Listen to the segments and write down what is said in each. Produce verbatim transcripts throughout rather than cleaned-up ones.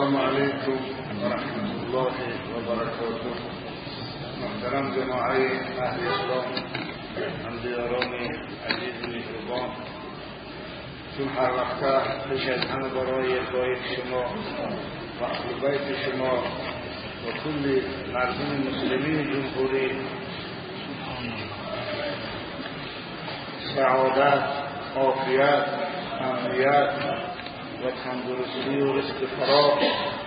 السلام علیکم و رحمت الله و برکاته. محترم جماعه اهل اسلام، همدیاران عزیز و مهربان، چون هر وقته پیش از همه برای بیت شما و اهل بیت شما و کل مردم مسلمین جمهوری سعادت، عافیت، امنیت و تندرستی و رزق فراخ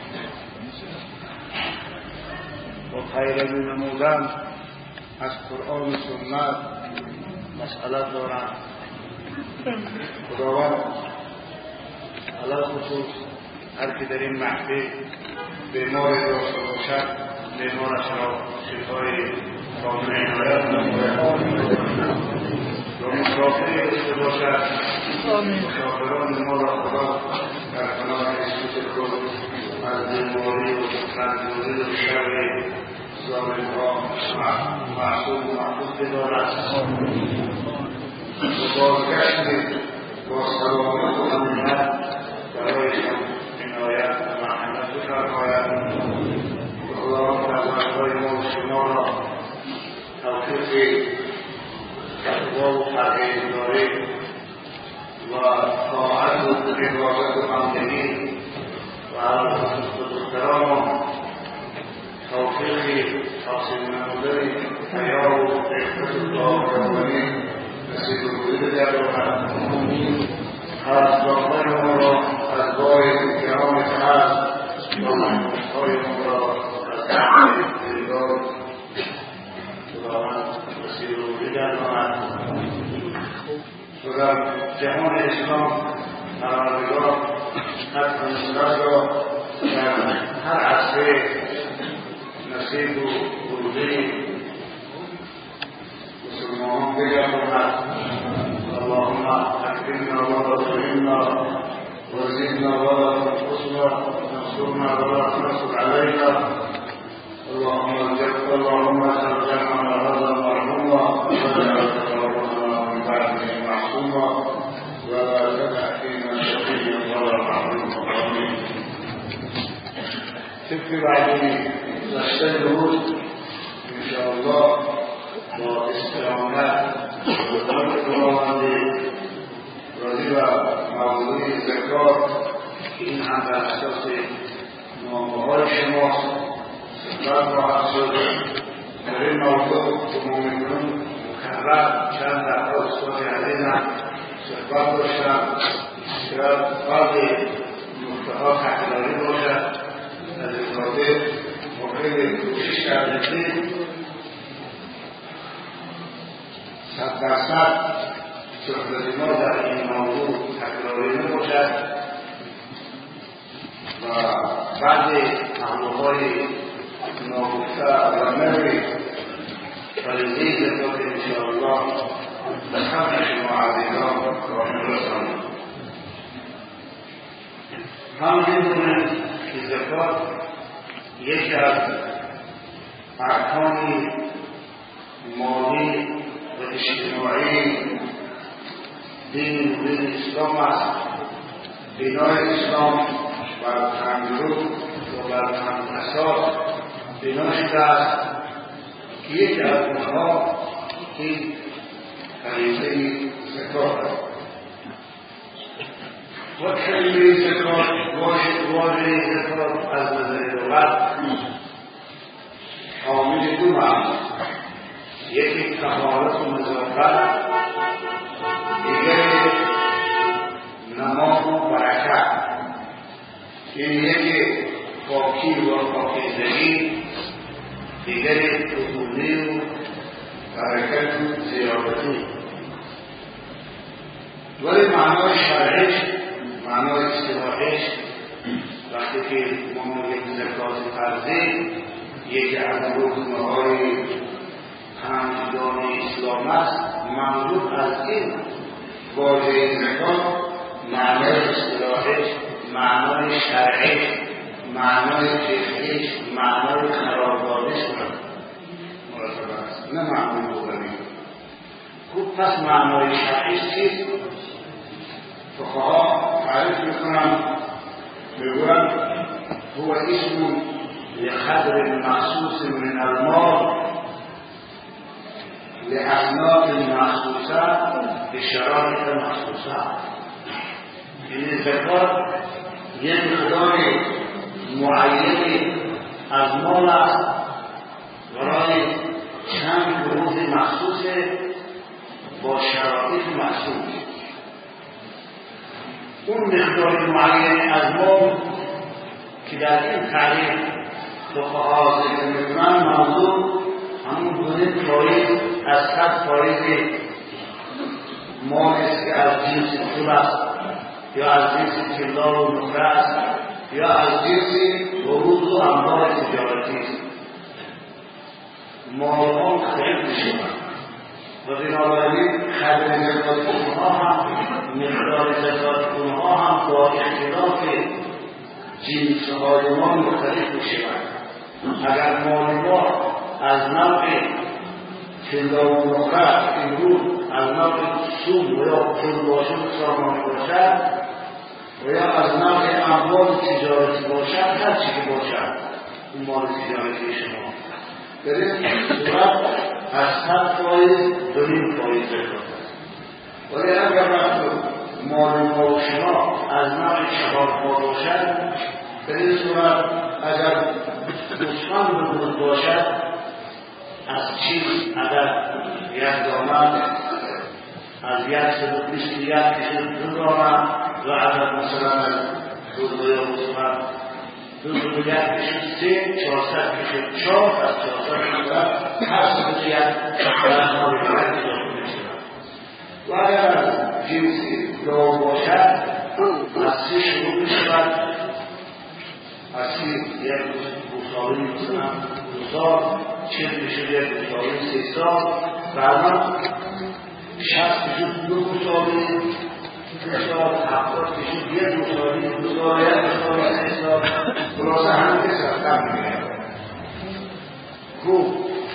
و پیروی نمودن از قرآن و سنت مسئله دارند. خداوند علی خصوص هر که در این محفل بیماری داشته باشد بیمارش را شفای کامل عنایت نماید و مسافری داشته باشد مسافران ما را خدا در پناه عزت خود از بیماری و رنجوری و شر ظالم‌ها معصوم و محفوظ بدارد و بازگشت با سلامت و امنیت برایشان عنایت و مرحمت بفرماید. خداوند فرزندهای ما و شما را توفیق تقوا و پرهیزگاری و طاعت و عبادت و بندگی و خصوص دختران توفیق حاصل نموده حیا و عفت الله ربانی نصیب روی بدارد. از داخل ما را از باید کرام فرد و محبوبهای ما را از دیدار خداوند نصیب روی بدارد. و در جهان اسلام پروردگار حق و نصرت را در هر عصر نصیب و روزی مسلمان بگرداند. اللهم اکرمنا ولا تهنا وزدنا ولا تنقصنا وانصرنا ولا تنصر علينا. اللهم اجب اللهم ارجعنا هذا مرحوما ولا تتوفنا من بعده معصوما ولا تدع فينا شقيا ولا محروما. امين. تبقي بعدين نستجهد ان شاء الله واستعانات خداوند راضی و موضوع زکات این هم بر اساس نامه‌های شماست. صحبت خواهد شد در این موضوع که ما می‌کنیم مکرر چند دفعه استاد عزیزم صحبت داشتم. شاید بعضی نکته‌ها تکراری باشد. از اجازه ما خیلی کوشش کردیم صد درصد صحبت ما در این موضوع تکراری نباشد و بعضی پهلوهای ناگفته و نوی فریضه زکات انشاءالله به همه شما عزیزان راهی رسانید. هم می‌دونیم که زکات یکی از ارکان مالی و اجتماعی دین و دین اسلام است. بنای اسلام بر تندرست و بر تند اساس بنا شده است که یکی از اونها این فریضه زکات است. و کلمه زکات واژه زکات از نظر لغت شامل دو معنی، یکی طهارت و نظافت، دیگری نما و برکت. این یکی پاکی و پاکیزگی، دیگری فضولی و برکت و زیادتی. ولی معنای شرعیش، معنای اصطلاحیش وقتی که ما میگیم زکات فرضی یکی از رکنهای پنجگانه اسلام است. منظور از این واژه زکات معنای اصطلاحیش، معنای شرعیش، معنای فقهیش، معنای قراردادیش مرتبط است، نه معنای لغوی. خوب پس معنای شرعیش چیست؟ فقها تعریف میکنن، میگویند هو اسم لقدر مخصوص من المال لأصناف مخصوصة بشرائط مخصوصة. این زکات یک مقدار معین از مال است برای چند گروه مخصوص با شرایط مخصوص. اون مقدار معین از مال که در این تعریف فقها ذکر می‌کنند موضوع همون گونه فایز از صد فایز مال است که از جنس پول است یا از جنس طلا و نقره است یا از جنس عروض و انواع تجارتی است. مالها مختلف می‌شوند و بنابراین قدر زکات اونها هم مقدار زکات اونها هم با اختلاف جنس‌های ما مختلف می‌شوند. اگر مال ما از نوع طلا و نقره امروز از نوع سوم و یا پول باشد سامان باشد و یا از نوع اموال تجارتی باشد، هر چی که باشد اون مال تجارتی شما در این صورت از صد فایز دونیم فایز زکات است. ولی اگر وقت مال ما شما از نوع چهار پا باشد، در این صورت اگر دشمن بزرگ باشد از چیز اگر یک دامن از یک سبب بیست یک کشید دو دامن و اگر مثلا از دو دوی مصمت دو دو یک کشید سه چهارصد کشید چهار از چهارصد کشید هر سبب یک درمان بگرد اضافه میشود. و اگر از جنسی دام باشد از سه شروع میشود، از سه یک گوسالی مثلا گوسال چند میشود یک گوسالی سه سال بعدا شصت میشود دو گوسالی سه سال هفتاد میشود یک گوسالی دو سال یک گوسالی سه سال خلاصه همه که سرکم میگرد. خوب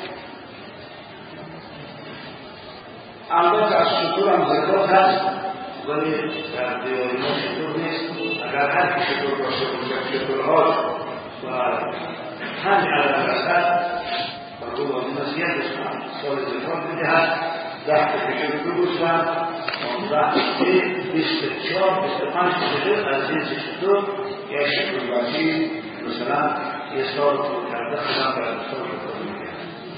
البته از شطور هم زکات هست ولی در دیاری ما شطور نیست. اگر هر که شطور باشه باشه شطورهاش و پنج عدد رسد و رو لازم است یک گوسفند سال زکات بدهد، ده کشید دو گوسفند پانزده سی بیست و چهار بیست و پنج کشید از جنس شطور یک شطوربازی مثلا یه سال تو کرده خودم برای سال شطور میگه.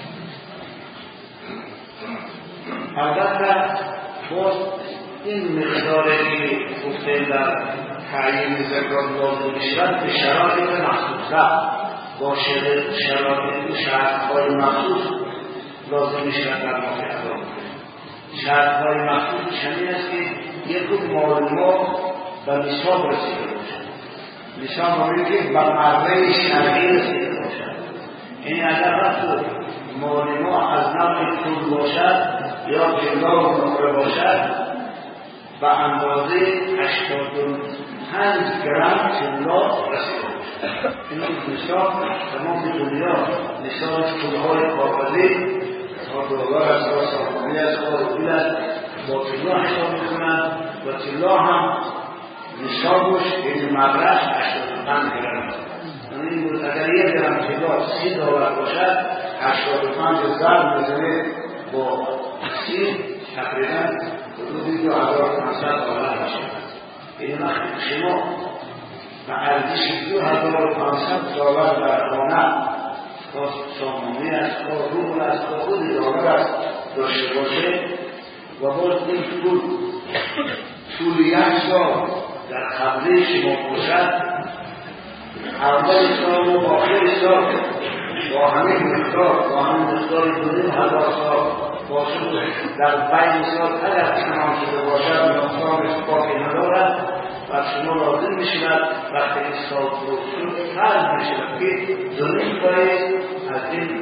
البته باز این مقداری که گفتیم در تعیین زکات لازم میشود به شرایط مخصوصه با شرایط و شرط‌های مخصوص لازم میشود در موقع ادا کنیم. شرط‌های مخصوص چنین است که یک مال ما به نصاب رسیده باشد. نصاب مالی که به مره شرعی رسیده باشد. این اگر وقت مال ما از نوع پول باشد یا طلا و نقره باشد به اندازه هشتاد و پنج گرم طلا رسیده باشد. این نصاب تمام دنیا نصاب پولهای کاغذی تا دلار است تا سامانی است تا روبل است با طلا حساب میکنند و طلا هم نصابش این مبلغ هشتاد و پنج گرم است. یعنی اگر یک گرم طلا سی دلار باشد هشتاد و پنج ضرب میزنه با سی تقریبا حدود دو هزار و پانصد دلار میشه. این وقت شما به ارزش دو هزار و پانصد دلار در خانه تا سامانی است تا روبل است تا خود دلار است داشته باشه و باز این پول طول یک سال در قبضه شما باشد، اول سال و آخر سال با همه مقدار با همه مقدار دو هزار سال باشد در بین سال اگر تمام شده باشد مقدارش باقی ندارد و شما لازم میشود وقتی این سال فرو شد فرض میشود که دونیم باید از این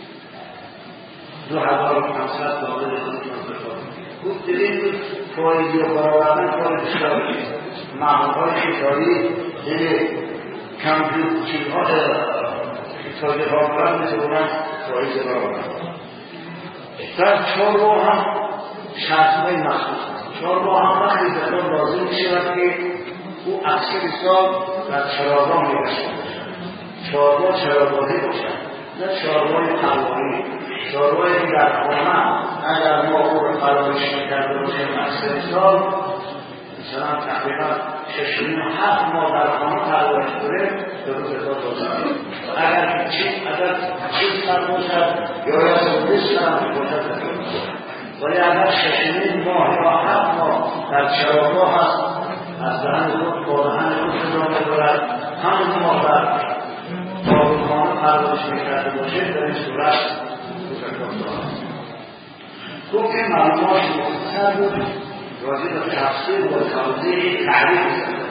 دو هزار و پانصد دلار خودتان زکات بدهید. خوب دیدید فایز یا برآوردن کار بسیار نیست. معمولهای شکاری یعنی کمپیوتر چیزها تاجر ها برند میتونن فایز برآوردن. در چهار ماه هم شرطهای مخصوص است. چهار ماه هم وقتی زکات لازم میشود که او اکثر سال در چراغان میگشته باشد. چهاربا چراغ‌بازی باشد، نه چهاربای پروایی. چهاربایی که در خانه اگر ما او رو فراموش می‌کرده باشیم از سه سال مثلا تقریبا شش و هفت ماه در خانه پرورش کنیم به روز زکات دادیم. اگر چیز اگر چیز سر باشد یا یا سوزش سر باشد زکات ولی اگر شش و ماه یا هفت ماه در چراغ‌با هست از دهن خود با دهن خود ادامه دارد، همون ماه در باغ‌خانه پرورش می‌کرده باشید در این صورت زکات دارد. خوب این معلومات مختصر بود راجع به تفسیر و توضیح تعریف زکات.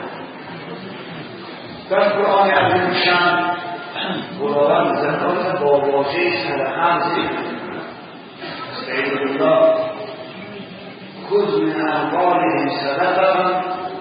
در قرآن عظیم شان خداوند زکات با واژه صدقه ذکر می‌کند. استعیذ بالله خذ من اموالهم صدقة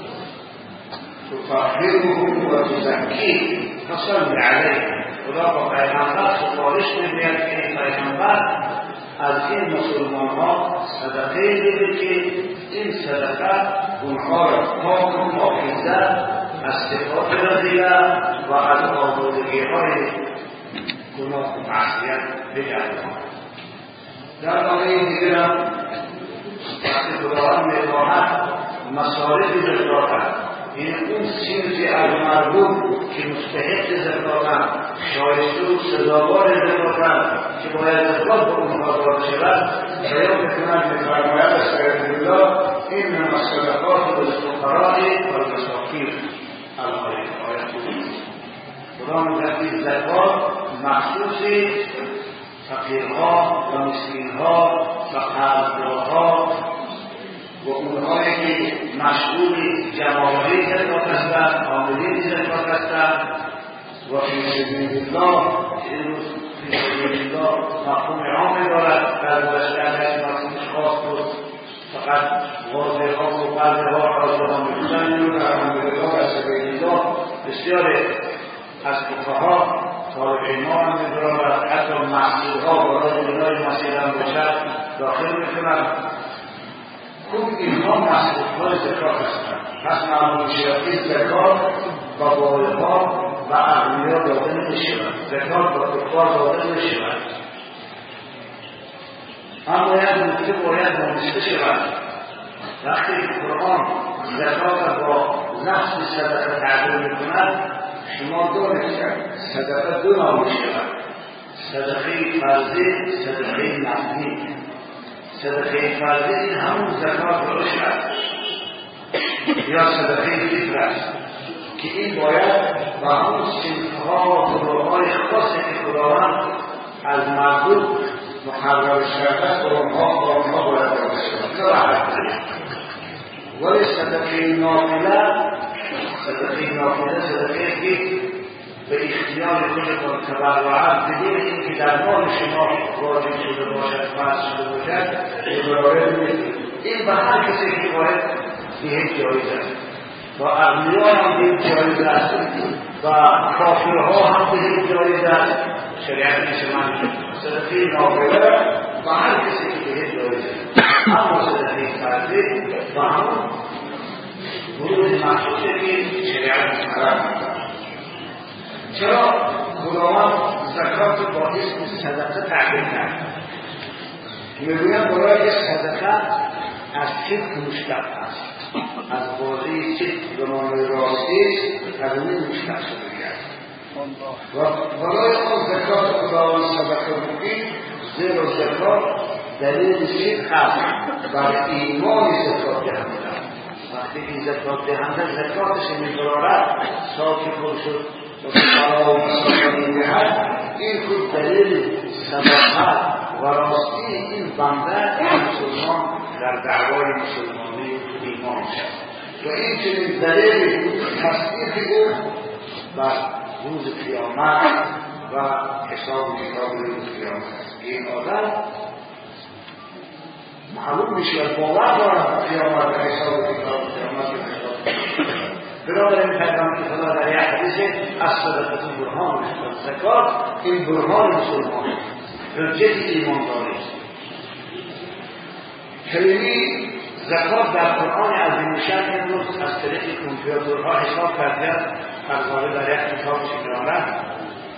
تطهرهم و تزکیهم فصل علیهم. خدا با پیغمبر سفارش می‌کند که این پیغمبر از این مسلمان ها صدقه بده که این صدقه اونها را پاک و پاکیزه از صفات رذیله و از آلودگی های گناه و معصیت بگرداند. در آیه دیگر هم وقتی خداوند می‌خواهد مصارف زکات این اون صنف از مردم که مستحق زکاتند، شایسته و سزاوار زکاتند که باید زکات به اونها داده شود، بیان می‌کند می‌فرماید استعیذ بالله انما الصدقات للفقراء والمساکین. الآیه آیه خوبی خدا می‌گوید زکات مخصوص فقیرها و مسکینها و قرضدارها و اونهایی که مشغول جمع‌آوری زکات هستند، عاملین زکات هستند و فی سبیل الله که امروز فی سبیل الله مفهوم عامی دارد. در گذشته همین مفهومش خاص بود، فقط واضح‌ها و قلب‌ها رازها می‌بودند. اینو در الحمدلله در سبیل الله بسیاری از فقها طالب ایمان هم می‌دارد، حتی مسئول‌ها و رجل‌های مسئول هم باشد داخل می‌کنند. خوب اینها مسئول‌های زکات هستند. پس معلوم می‌شود این زکات با بالغ‌ها و اغنیا داده نمی‌شود، زکات با کفار داده نمی‌شود. اما یک نکته باید دانسته شود، وقتی قرآن زکات با لفظ صدقه تعبیر می‌کند، شما دانید که صدقه دو نوع می‌شود: صدقه فرضی، صدقه نفلی. صدقه فرضی این همون زکات روش است یا صدقه فطر است که این باید با همون صنف‌ها و گروه‌های خاصی که خداوند از مردم مقرر کرده و اونها با اونها باید داده شود. ولی صدقه نافله، صدقه نافله صدقه که به اختیار خودتان تبرعاً بدون اینکه در مال شما واجب شده باشد، فرض شده باشد، وارد نیست. این به هر کسی که وارد به جایز است. با اغنیا هم به جایز است و کافرها هم به جایز است. شریعت می‌شماند صدقه نافله با هر کسی که به جایز است. اما صدقه فرضی با همون ورود مخصوصی که شریعت می‌فرماید. چرا خداوند زکات با اسم صدقه تعبیر کرد؟ میگویند برای صدقه از صدق مشتق است، از واژه صدق به معنای راستی است، از این مشتق شده است. و برای آن زکات خداوند صدقه بگید، زیرا زکات دلیل صدق است بر ایمان زکات دهنده. وقتی این زکات دهنده زکاتش می‌برد صافی پر شد و صلاح و مسائلی دهد، این خود دلیل صداقت و راستی این بنده مسلمان در دعوای مسلمانی ایمان شد و این چنین دلیل تصدیق او بر روز قیامت و حساب و کتاب روز قیامت است. این آدم معلوم میشه باور دارد قیامت و حساب و کتاب قیامت و حساب. بنابراین پیغمبر خدا در یک حدیث از صدقه برهان زکات، این برهان مسلمان حجت ایمانداری است. کلمه زکات در قرآن عظیم شأن امروز از طریق کامپیوترها حساب کرده، فرضاً در یک کتاب شکرانه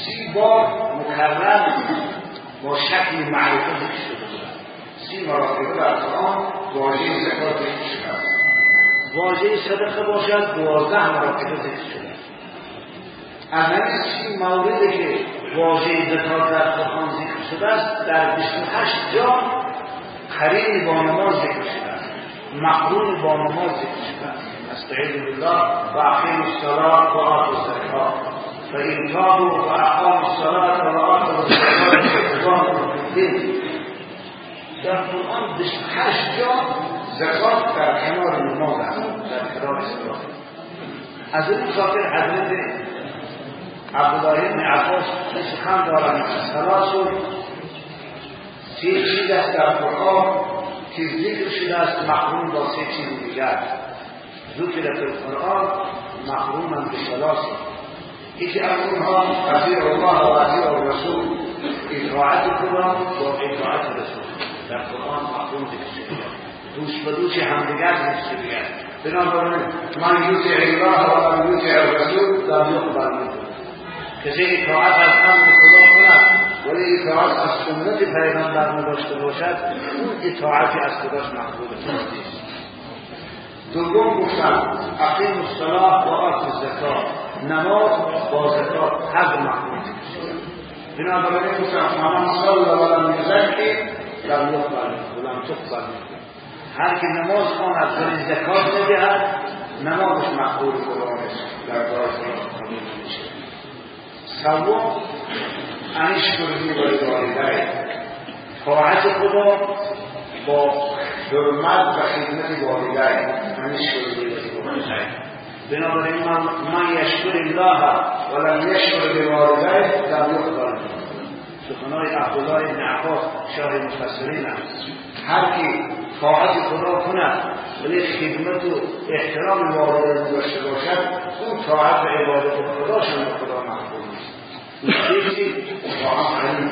سی بار مکرر با شکل معرفه ذکر شده بود. سی مراتبه در قرآن واژه زکات ذکر شده است. واژه صدقه باشد دوازده مراتبه ذکر شده است. از همین سی موردی که واژه زکات در قرآن ذکر شده است در بیست و هشت جا قرین با نماز ذکر شده است، مقرون با نماز ذکر شده است. استعیذ بالله و اقیم الصلاة و آتوا الزکات فإن تابوا و اقاموا الصلاة و آتوا الزکات فإخوانكم فی الدین. در قرآن بیست و هشت جا زکات در کنار نماز است، در کنار صلاة. از این خاطر حضرت عبدالله بن عباس سخن دارند ثلاث سه چیز است در قرآن که ذکر شده است مقرون با سه چیز دیگر. ذکر در القرآن مقرون به ثلاث. یکی از اونها اطیع الله و اطیع الرسول، اطاعت خدا با اطاعت رسول در قرآن مقرون ذکر شده. دوست به دوست همدیگر ذکر شده. بنابراین من یطیع الله و من یطیع الرسول لا یقبل منه. کسی اطاعت از امر خدا کند ولی اطاعت از سنت پیغمبر نداشته باشد، اون اطاعتی از خداش مقبول نیست. دوم گفتم اقیم الصلاة و آت الزکات، نماز با زکات هر مقبول نیست. بنابراین گفتم من صلی و لم یزکی لم یقبل ولم تقبل. هر که نماز خواند ولی زکات ندهد نمازش مقبول خدا نیست، در دار خدا قبول نمیشه. سوم انشکرنی و والدین، طاعت خدا با حرمت و خدمت والدین. انشکرنی و والدین. بنابراین من من یشکر الله ولم یشکر بوالدین لم یقبل. سخنهای عبدالله بن عباس شاه مفسرین است. هر کی طاعت خدا کند ولی خدمت و احترام والدین داشته باشد، اون طاعت و عبادت خداش هم خدا مقبول نیست. چیزی واقعا علم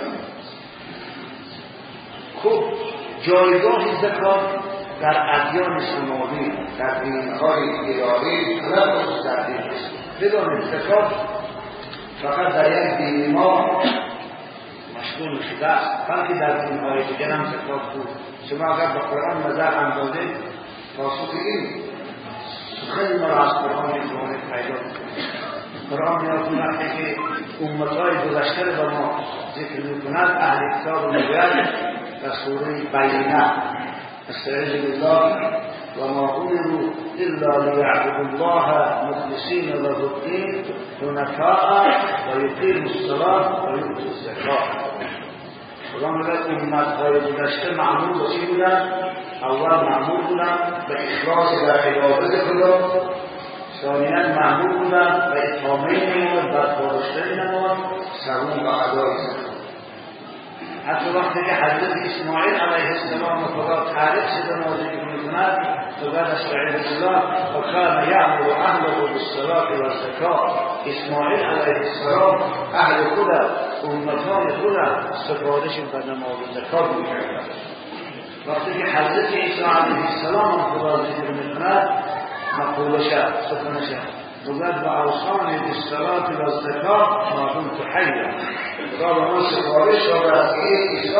خب جایگاه زکات در ادیان سماوی، در دین‌های الهی خلاف در دین است. بدانید زکات فقط در یک دین ما مشغول شده است، بلکه در دین‌های دیگر هم زکات بود. شما اگر به قرآن نظر اندازید پاسخ این خیلی مرا از قرآن میتوانید پیدا کنید. قرآن یادتون وقتی که امتهای گذشته را ما ذکر میکند اهل کتاب رو میگوید در سوره بینه استعیذ بالله و ما امروا الا لیعبدوا الله مخلصین له الدین حنفاء و یقیموا الصلاة و یؤتوا الزکات. قرآن میگوید امتهای گذشته معمول با چی بودند؟ اول معمول بودند به اخلاص در عبادت خدا، ثانیاً معمول بودند به اقامه نماز و پاداشتن نماز، سوم به ادای زکات. حتی وقتی که حضرت اسماعیل علیه السلام خدا تعریف شده نازل می‌کند و بعد استعیذ بالله و کان یأمر اهله بالصلاة و الزکات. اسماعیل علیه السلام اهل خود امتان خود سفارش به نماز و زکات می‌کردند. وقتی که حضرت عیسی علیه السلام خدا ذکر می‌کند مقولش سخنش وقد اوصاني بالصلاة والزكاة ما كنت حيا. خدا به ما سفارش داده است که عیسی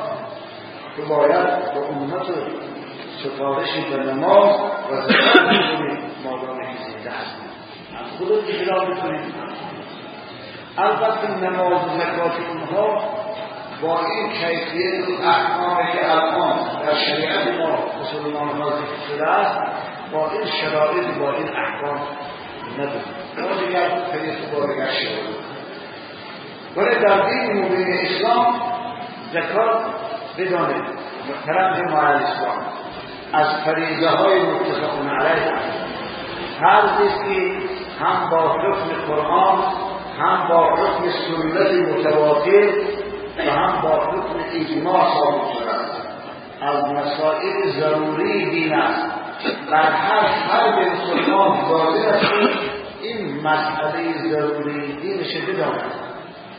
تو باید به امت سفارش به نماز و زکات بکنید مادام که زنده هستید. از خودت اجرا بکنید. البته نماز و زکات اونها با این کیفیت و احکامی که الان در شریعت ما مسلمان ها ذکر شده است با این شرایط با این احکام ندارد. ما دیگر خیلی با دیگر شده ولی در دین مبین اسلام زکات بدانید محترم جماعه اسلام از فریضه های متفق علیه فرض است که هم با حکم قرآن هم با حکم سنت متواتر و هم با حکم اجماع ثابت شده است. از مسائل ضروری دین است. در هر فرد مسلمان واجب است این مسئله ضروری دینش بداند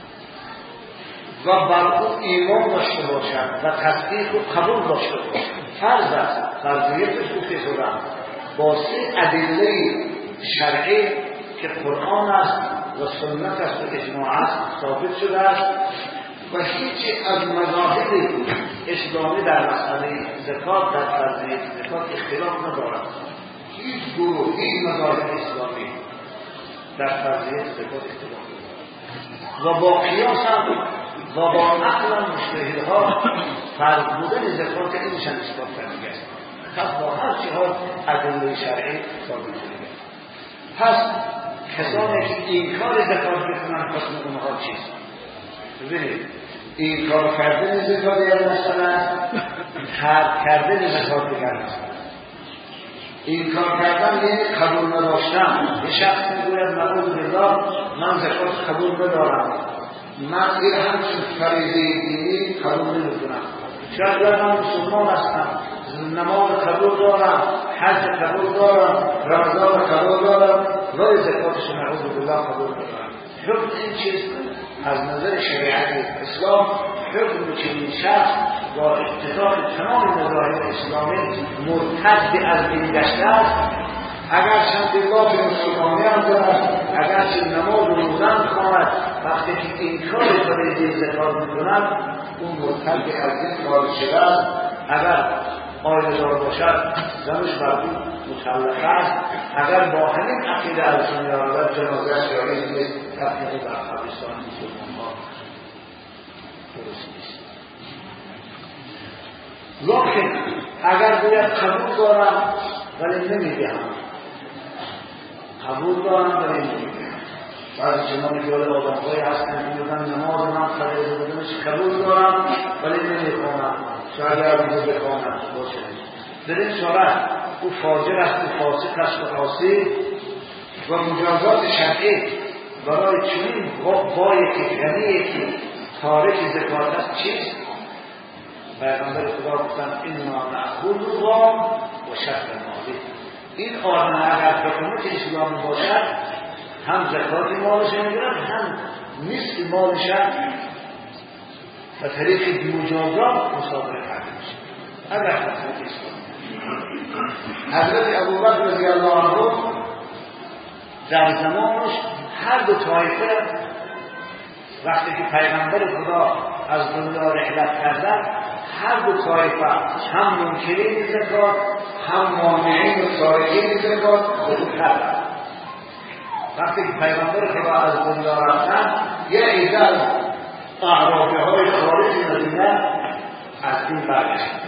و بر او ایمان داشته باشد و تصدیق و قبول داشته باشد. فرض است، فرضیتش گفته شده با سه ادله شرعی که قرآن است و سنت است و اجماع است ثابت شده است و هیچ از مذاهب اسلامی در مسئله زکات در فرضیه زکات اختلاف ندارد. هیچ گروه هیچ مذاهب اسلامی در فرضیه زکات اختلاف ندارد و با قیاس هم و با عقل هم مجتهدها فرض بودن زکات اینشان اثبات کرده است. پس با هر چه ها ادله شرعی ثابت شده. پس کسانی که این کار زکات بکنن حکم اونها چیست؟ ببینید این کار کردن زکات یا مثلا ترک کردن زکات دیگر است. این کار کردن یعنی قبول نداشتن. یه شخص میگوید نعوذ بالله من زکات قبول ندارم، من این همچون فریضه دینی قبول نمیکنم، شاید من مسلمان هستم، نماز قبول دارم، حج قبول دارم، رمضان قبول دارم، ولی زکاتش نعوذ بالله قبول ندارم. حکم این چیز از نظر شریعت اسلام حکم چنین شخص با اتفاق تمام مذاهب اسلامی مرتد از دین گشته است. اگر چند الله به مسلمانی هم دارد، اگر چند نماز و روزه می‌خواند، وقتی که این کار برای زکات می‌کند اون مرتد از دین خارج شده است. اگر آیه دار باشد زنش بر او مطلقه است. اگر با همین عقیده از دنیا رود جنازه‌اش یا این تفریق در قبرستان مسلمان‌ها درست نیست. لکن اگر باید قبول دارم ولی نمیدهم، قبول دارم ولی نمیدهم. بعضی چنان که ولی آدم‌هایی هستند که میگن نماز من فریضه بودنش قبول دارم ولی نمیخوانم، شاید یادم بخوانم باشه. در این صورت او فاجر است، او فاسق است و عاصی و مجازات شرعی برای چنین بایی که غنیه که تارک زکات است چیست؟ پیغمبر خدا گفتند انا نأخذ الله و شطر ماله. این آدم اگر حکومت اسلامی باشد هم زکات مالش میگیرد هم نصف مالش و طریق مجازات مصادره کرده میشه. اگر حکومت اسلامی حضرت ابوبکر رضی الله عنه در زمانش هر دو طایفه وقتی که پیغمبر خدا از دنیا رحلت کردند هر دو طایفه هم منکرین زکات هم مانعین و سارقین زکات خود کردند. وقتی که پیغمبر خدا از دنیا رفتند یه عده از اعرابه های خارج مدینه از دین برگشتند.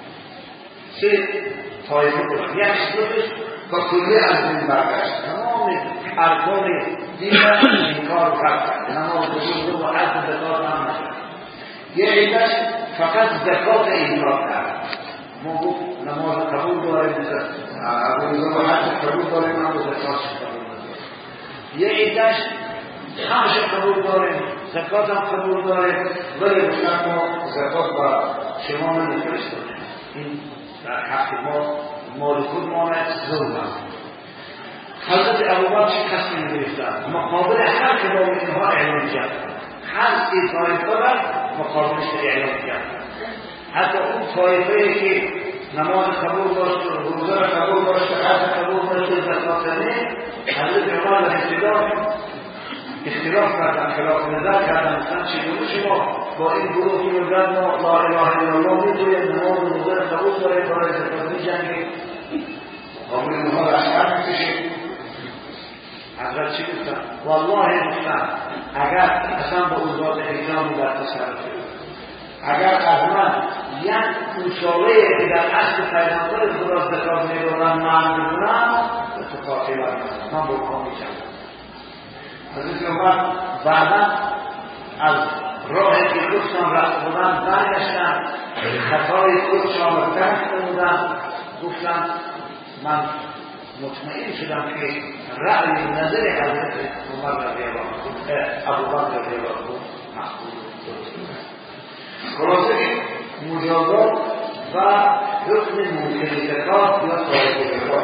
سه طایفه بود، یک شروعش با کلی از دین برگشت، تمام ارکان دین را انکار کرد، نماز وضو و حج و زکات هم نشد. یه عده‌اش فقط زکات انکار کرد. ما گفت نماز قبول داریم، وضو و حج قبول داریم، اما زکاتش قبول نداریم. یه عده‌اش همش قبول داریم، زکات هم قبول داریم، ولی گفتن ما زکات با شما نمیفرستیم. این در حق ما مال خود مانه ظلم است. حضرت ابوبکر چه تصمیم گرفتند؟ مقابل هر کدام اینها اعلام کردند. هر سه طایفه را مقابلش اعلام کردند. حتی اون طایفه‌ای که نماز قبول داشت، روزه را قبول داشت، حج قبول داشت، زکات نه، حضرت عمر را اختلاف اختلاف کردند، خلاف نظر کردند. مثلا چگونه شما با این گروه که میگن ما لا اله الا الله میگوییم، نماز و روزه را قبول داریم، برای زکات میجنگیم، قبول اونها را اشکر میکشیم. حضرت چی گفتن؟ والله گفتن اگر اصلا با اون ذات اکرامی در تصرف اگر از من یک کوچاوه که در اصل پیغمبر خدا زکات میدارم من بکنم اتفاقی برم من با کام میجنگم. حضرت عمر بعدا از راهی که خودشان رفت بودن برگشتن، خطای خودشان را درک نمودن، گفتن من مطمئن شدم که رأی نظر حضرت عمر رضی الله عنه ابوبکر رضی الله عنه محفوظ درست. خلاصه مجازات و حکم منکر زکات یا تارک زکات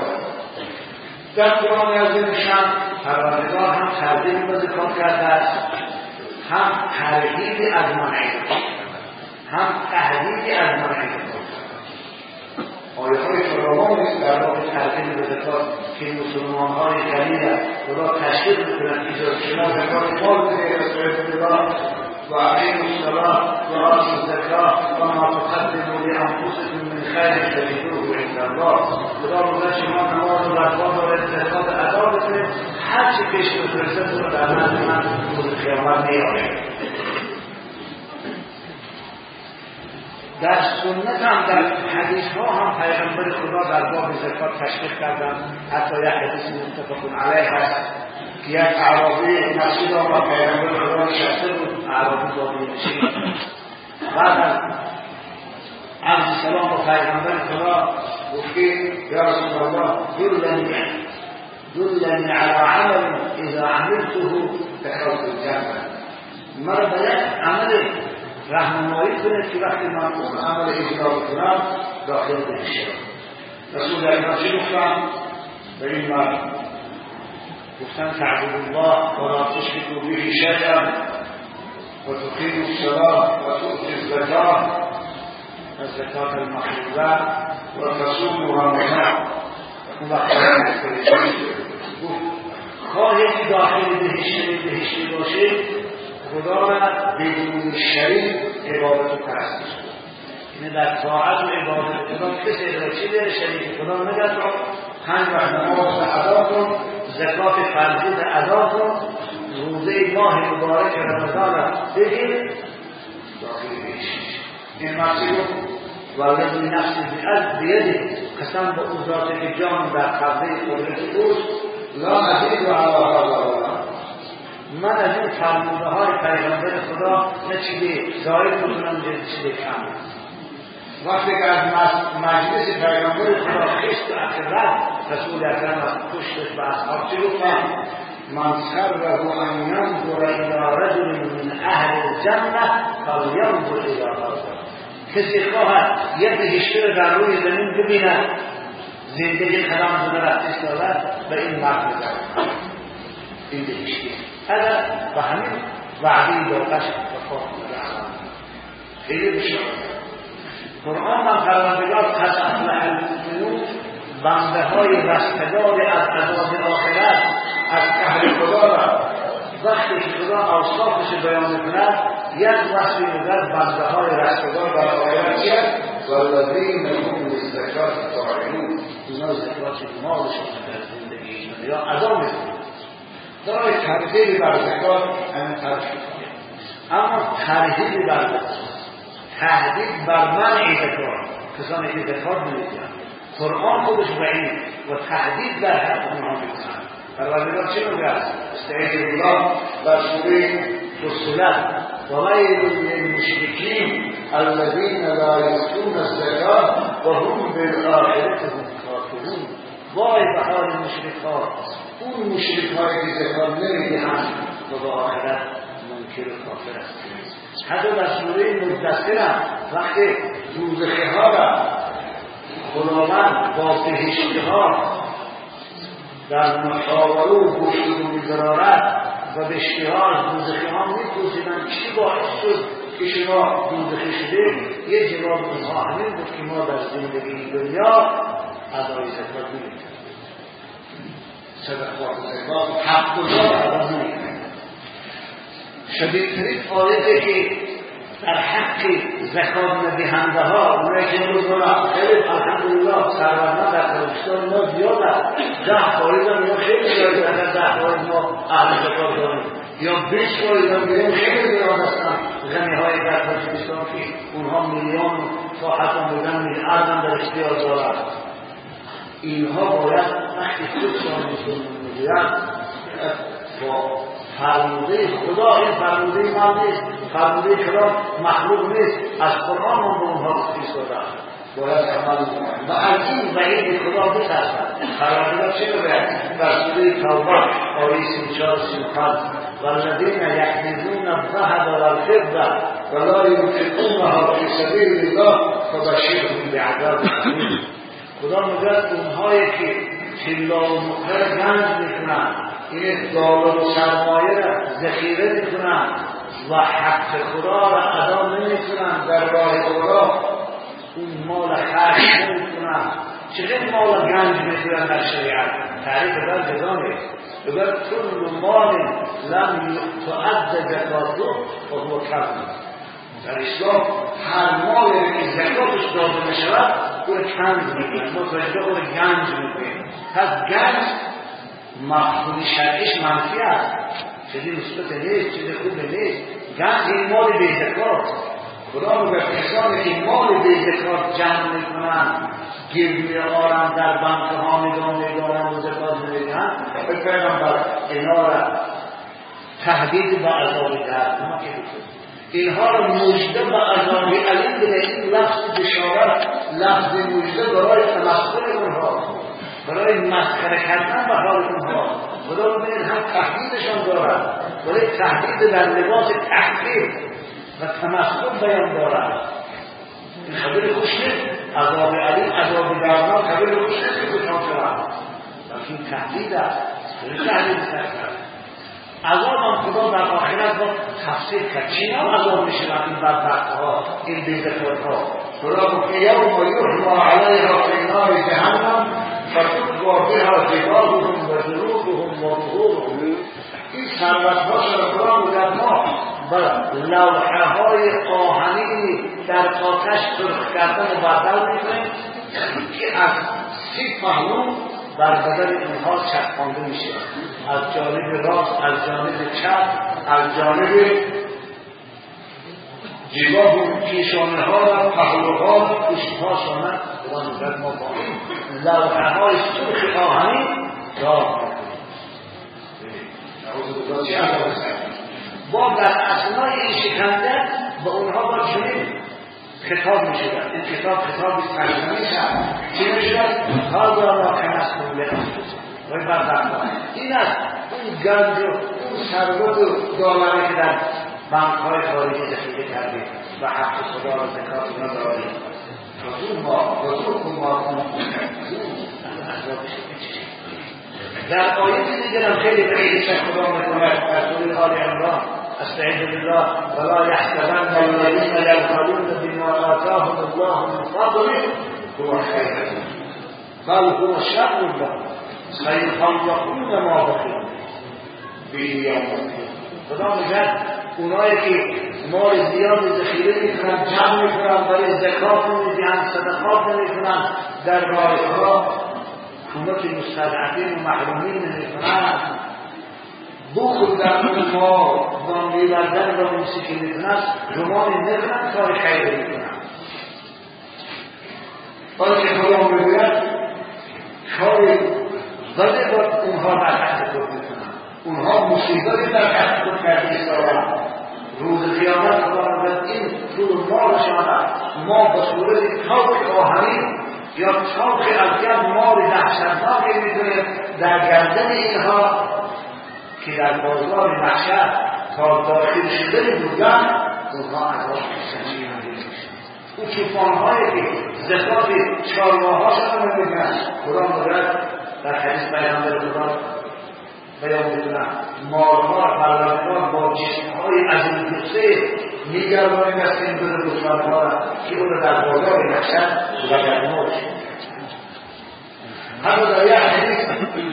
در قرآن عظیمشان پروردگار هم ترغیب به زکات کرده است، هم ترهیب از منع هم تهدید از منع زکات. آیه‌های فراوان است در باب ترغیب به زکات که مسلمان‌های غنی خدا تشویق می‌کند که شما زکات مال بدهید از الله و اقیموا الصلاة و آتوا الزکاة و ما تقدموا لانفسکم من خیر تجدوه عند الله. خدا می‌گوید شما نماز و زکات و زکات ادا بکنید، هر چی پیش بفرستد رو در نزد من روز قیامت می‌آورد. در سنت هم در حدیث ها هم پیغمبر خدا در باب زکات تشریح کردن. حتی یک حدیث متفق علیه هست که یک اعرابی مسجد آمد پیغمبر خدا نشسته بود، اعرابی بادیه نشین. بعد از عرض سلام با پیغمبر خدا گفت یا رسول الله دلنی دلنی علی عمل اذا عملته دخلت الجنه. مرا به یک عمل راهنمایی کنید که وقتی من اون عمل اجرا کنم داخل بشم. رسول الله چی گفتن؟ به این مرد گفتن تعبد الله و لا تشرکوا به شیئا و تقیموا الصلاة و تؤتوا الزکاة الزکاة المفروضه و تصوموا رمضان. اون وقت گفت خواهی که داخل بهشتی بهشتی باشه خدا را بدون شریک عبادت و پرستش کن. یعنی در طاعت و عبادت خدا کسی را چی داره شریک خدا نگه کن، پنج وقت نماز ادا کن، زکات فرضی ادا کن، روزه ماه مبارک رمضان را بگیر، داخل بهشت. این مقصود والذی نفسی بیده، قسم به او ذاتی که جان در قبضه قدرت اوست، لا ازید و علی هذا من از این فرموده های پیغمبر خدا نه چیزی زاید میکنم نه چیزی کم. وقتی که از مجلس پیغمبر خدا خیست و اقرد رسول اکرم از پشتش و اصحاب چی گفتن؟ من سره ان ینظر الی رجل من اهل الجنه فلینظر الی هذا. کسی خواهد یک بهشتی رو در روی زمین ببیند زندگی قدم زده رفت ایستاده به این مرد بزن این بهشتی هذا و همین وعدی داغش وفاق مدعوان خیلی بشار. قرآن من پروردگار قد افلح المؤمنون، بنده های رستگار از عذاب آخرت از اهل خدا را وقتی که خدا اوصافش بیان میکند یک وصفی میگوید بنده های رستگار در آخرت چیست؟ والذین هم للزکات فاعلون، اینا زکات مالشون در زندگی دنیا ادا میکنند. دارای ترغیب بر زکات همین ترغیب، اما ترغیب بر زکات، تهدید بر منع زکات، کسانی که زکات نمیدهند قرآن خودش بعید و تهدید در حق اونها میکنند. پروردگار چه میگوید؟ استعیذ بالله در سوره فصلت وویل للمشرکین الذین لا یؤتون الزکات و هم بالآخرة هم کافرون. وای به حال مشرکان، اون مشرک هایی که زکات نمیدهند و به آخرت منکر و کافر هستند. حتی در سوره مدثر وقتی دوزخی ها را خداوند با بهشتی ها در محاوره و گشود و میگرارد و بهشتی ها از دوزخی ها میپرسیدند چی باعث شد که شما دوزخی شده؟ یه جواب اونها همین بود که ما در زندگی دنیا ادای زکات نمی‌کردیم، صدقات و زکات حق گزار ادا نمی‌کردیم. شدیدترین آیتی که در حق زکات دهنده ها اونایی که امروز ما خیلی الحمدلله ثروتمند در پاکستان ما زیاد است، ده فایز هم یا خیلی زیاد اگر ده فایز ما اهل زکات داریم یا بیست فایز هم میریم خیلی زیاد هستن غنی های در پاکستان که اونها میلیون ساحت هم بودن میلیارد هم در اختیار دارند. اینها باید وقتی خودشان مسلمان میگویند با فرموده خدا، این فرموده من نیست، فرموده خدا مخلوق نیست، از قرآن هم به اونها ایستاده است، باید عمل کنند و از این وعید خدا بترسند. پروردگار چه میگوید در سوره توبه آیه سی و چهار سی و پنج والذین یکنزون الذهب والفضة ولا ينفقونها فی سبیل الله فبشرهم بعذاب ألیم. خدا میگوید اونهایی که طلا و نقره گنج میکنند، این دار و سرمایه را ذخیره میکنند و حق خدا را ادا نمیکنند در راه خدا، اون مال خرج نمیکنند، چقدر مال گنج میگیرن در شریعت تعریف در جزانه بگر کل مال لم تعد زکاته فهو کنز. در اسلام هر مال که زکاتش داده نشود اون کنز میگن، ما توجه اون گنج میگن. پس گنج مفهوم شرعیش منفی است، چیزی مثبت نیست، چیزی خوب نیست. گنج این مال بی زکات، خدا رو به کسانی که مال بی زکات جمع میکنن گیر میآورن در بانک ها نگاه میدارن و زکات میدن، به پیغمبر اینا را تهدید با عذاب دهد. اینها را مژده با عذاب علیم بده. این لفظ بشارت لفظ مژده برای تمسخر اونها، برای مسخره کردن به حال اونها. خدا رو ببینید هم تهدیدشان دارد، ولی تهدید در لباس تحقیر و تمسخر بیان دارد. این خبر خوش نیست. عذاب علیم، عذاب دردناک خبر خوش نیست که بشان شود، لیکن تهدید است. ولی تهدید است. عذاب هم خدا در آخرت با تفسیر کرد. چینا عذاب میشود این بدبختها، این بیزکاتها؟ خدا گفت یوم یحما علیها فی نار جهنم فتکوی بها جباههم و جنوبهم و ظهورهم. این ثروتها را خدا میگوید ما بر لوحه‌های آهنی در آتش سرخ کردن و بدل میکنیم که از سی پهلو بر بدن اینها چسبانده میشه، از جانب راست، از جانب چپ، از جانب جیبا و پیشانه ها و پهلوها و پشتها شانه. خدا میگوید ما با این لوحه های سرخ آهنی دار با در اثنای این شکنجه به اونها با چنین خطاب می شود. این کتاب خطابی ترجمه شد. چی می شود؟ هذا ما کنستم لانفسکم و بدبختان. این است اون گنج و اون ثروت و دامنه که در بانک‌های خارجی ذخیره کردید و حق خدا و زکات ندارید. رسول ما رسول ما در آیه دیگر هم خیلی خیلی خدا می‌کند در سوره آل عمران استعیذ بالله ولا يحسبن الذين يبخلون بما آتاهم الله من فضله هو خير بل هو شر لهم سيطوقون ما بخلوا به يوم القيامة. خدا میگه اونایی که مال زیاد ذخیره میکنن، جمع میکنن، برای زکات نمیدن، صدقات نمیکنن، در راه خدا کمک مستضعفین و محرومین نمیکنن، بخل در اون ما و میبردن و موسیقی میکنن، گمان نکنن کار خیر میکنن. آنچه خدا میگوید کار بده با اونها در حد خود میکنن، اونها مصیبتی در حد خود کردی دارن. روز قیامت خدا میگوید این طول مالشان ما به صورت تاق آهنی یا تاق از مال دهشتناکی میکنیم در گردن اینها که در بازار محشر تا داخل شده بودن اونها عذاب سنگین می‌کشند. اون طوفان‌هایی که زکات چهارماه‌هاشون رو می‌گیرن، خدا می‌گوید در حدیث پیامبر خدا بیان می‌کنه مارها بلندان با چشم‌های عظیم جثه می‌گردانند از این دو دشمن‌ها را که اون در بازار محشر بگردانند. همون در یک حدیث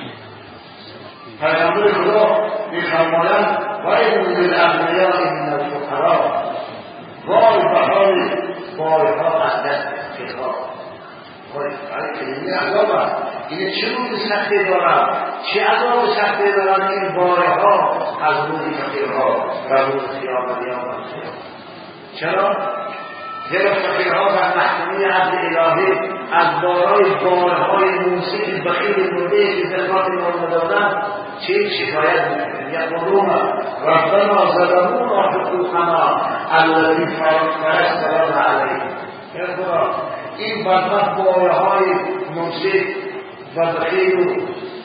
پیامبر خدا می‌فرمایند ویل للاغنیاء من الفقراء، وای به حال بارها از دست فقرا. وای برای کلمه عذاب است. این چه روز سختی دارد، چه عذاب سختی دارد این بارها از روز فقیرها و روز قیامت یوم القیامه. چرا؟ زیرا فقیرها در محکمه عدل الهی از بارای بارهای موسیقی بخیل مرده که زکات مال دادن چه شکایت میکنند؟ یقولون ربنا ظلمونا حقوقنا الذی فرضتنا علیهم. ای خدا این بدبخت بارهای موسیق و بخیل و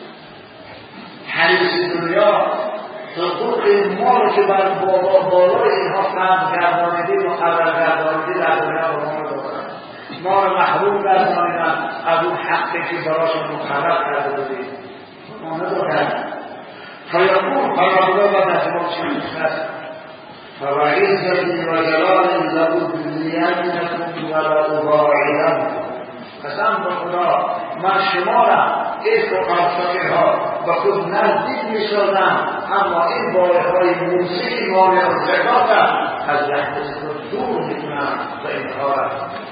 حریص دنیا حقوق مال که بر بابا بالای اینها فرض گردانیده مقرر گردانیده در دنیا به ما دادن، ما را محروم گردانیدن از اون حقی که براشون مقرر کرده بودیم ما ندادن. فیقول فرابلا و نجمال چی میخواست فوعیزتی و جلال لبود لیانکم ولا اباعیدن. قسم خدا من شما را این فقرها و خود نزدیک می سازم، اما این بارهای موسیقی مالی و زکات از لحظه خود دور می کنم و اینها را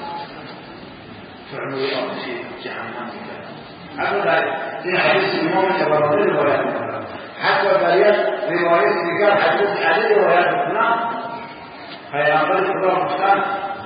فرموی آتشی جهنم می کنم. حتی در این حدیث امام طبرانی روایت می کنم، حتی در یک روایت دیگر حدیث علی روایت می کنم، پیامبر خدا گفتند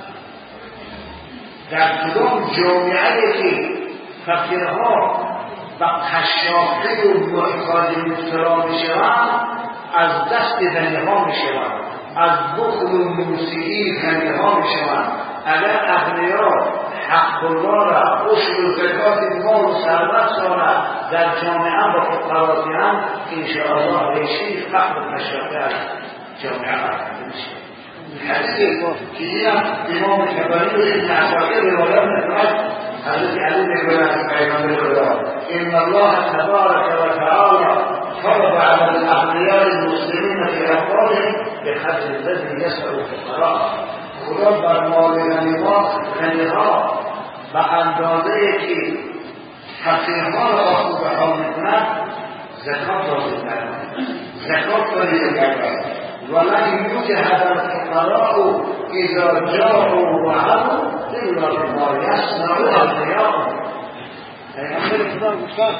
در کدام جامعه که فقیرها و قشاقی و محتاج مبتلا میشوند از دست زنیها میشوند، از بخل و موسیقی زنیها میشوند. اگر اغنیا حق الله را عشر و زکات مال و ثروت سازند در جامعه با فقراتیان، انشاءالله ریشه فقر و قشاقی از جامعه برکنده میشه. حدیث که اینم امام طبرانی ابن عساکر روایت می‌کند، حضرت علی می‌گوید پیغمبر خدا ان الله تبارک و تعالی فرض علی الاغنیاء المسلمین فی اموالهم بقدر الذی یسع الفقراء. خدا بر مال غنی‌ها به اندازه‌ای که فقیرها را خوب حال می‌کند زکات واجب می‌کند، زکات واجب می‌کند. ولكن يجهد الفقراء إذا جاءوا وعدوا إلا بما يصنع أغنياءهم. پیغمبر خدا گفت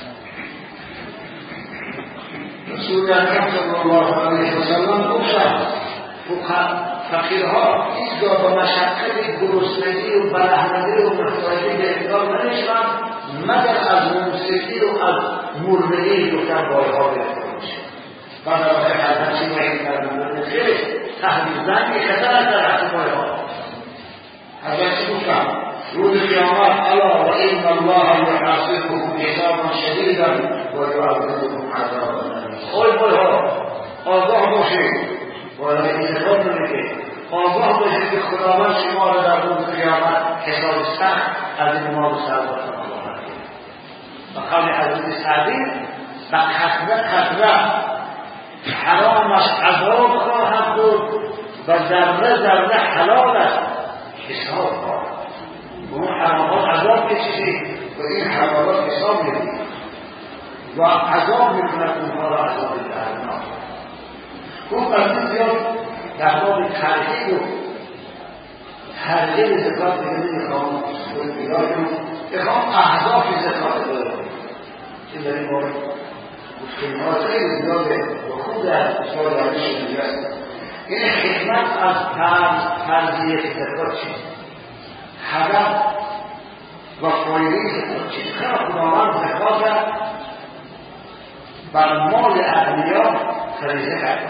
رسول اکرم صلی الله علیه و سلم گفت فقیرها هیچگاه به مشقت گرسنگی و برهنگی و محتاجی گرفتار نمیشوند مگر از موسیقی و از مردگی گفتن بارها گرفتار میشوند. بعد از هر چیزی این کردن خیلی تحریزن که خطر است در حق بایها. حضرت گفتم روز قیامت الا و این الله یحاسبهم حسابا شدیدا و یعذبهم عذابا الیما. ای بایها آگاه باشید، ولی این زکات نمیدید، آگاه باشید که خداوند شما را در روز قیامت حساب سخت از این مال و ثروت خواهد کرد. و قول حضرت سعدی به قطره قطره حرامش عذاب خواهد بود و ذره ذره حلالش حساب خواهد. اون حرامات عذاب کشید و این حلالات حساب میدید و عذاب میکند اونها را عذاب جهنم. اون قضیه زیاد در باب ترغیب و ترغیب زکات دیگه نمیخوام خود بیایم، میخوام اهداف زکات داره که در این باره گفتنها خیلی زیاده و خوب در سال روش دیگه است. این حکمت از فرضیه زکات چیست؟ هدف و فایده زکات چیست؟ خیلی خداوند زکات بر مال اغنیا فریضه کرده.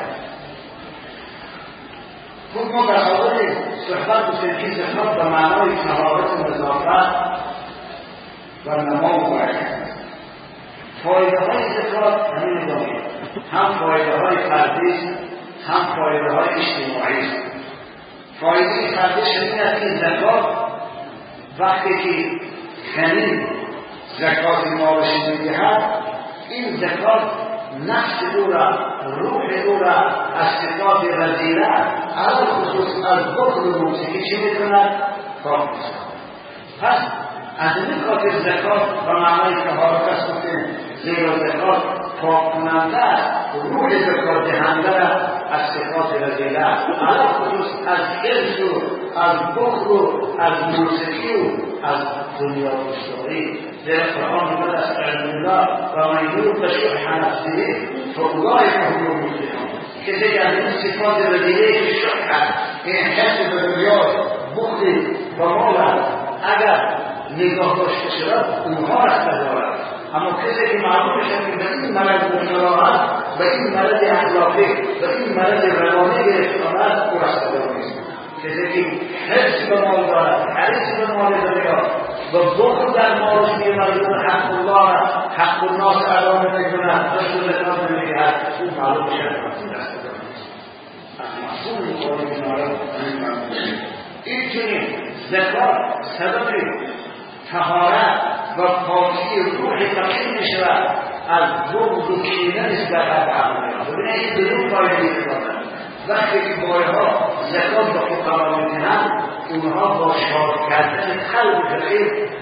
خود ما در حاضر صحبت بسید که زکات به معنای طهارت نظافت و نما و برکت. فایده های زکات همین نظامی، هم فایده های فردی هم فایده های اجتماعی. فایده فردیش این است که زکات وقتی که غنی زکات مالش میدهد، این زکات نفس او را، روح او را از صفات رذیله علی خصوص از بخل و موسیقی چی میکند؟ پاک می‌سازد. پس از این خاطر زکات به معنای طهارت است گفتیم، زیرا زکات پاک کننده است، روح زکات دهنده را از صفات رذیله علی خصوص از حرص و از بخل و از موسیقی و از دنیا دوستداری. زیرا قرآن میگوید از الله و من یوق شح نفسه فاولئک هم المفلحون. کسی که از این صفات رذیله که شح است، این حرص به دنیا، بخل و مال است، اگر نگاه داشته شود اونها رسته دارد. اما کسی که معلوم شد که به این مرض مبتلا است، به این مرض اخلاقی، به این مرض روانی گرفتار است، او رسته دار نیست. کسی که حرص به مال دارد، حرص به مال دنیا و بخل در مالش می‌ورزد، حق الله را حق الناس ادا نمی‌کند، رسول زکات نمی‌دهد، او معلوم شد که رسته دار نیست. از مفهوم قول این‌ها این چنین زکات سبب طهارت و پاکی روح فقیر می‌شود از بغض و کینه نسبت به اغنیا. ببینید این دو فایده می‌دارد. وقتی که بایها زکات به فقرا می‌دهند، اونها با شاد کردن قلب فقیر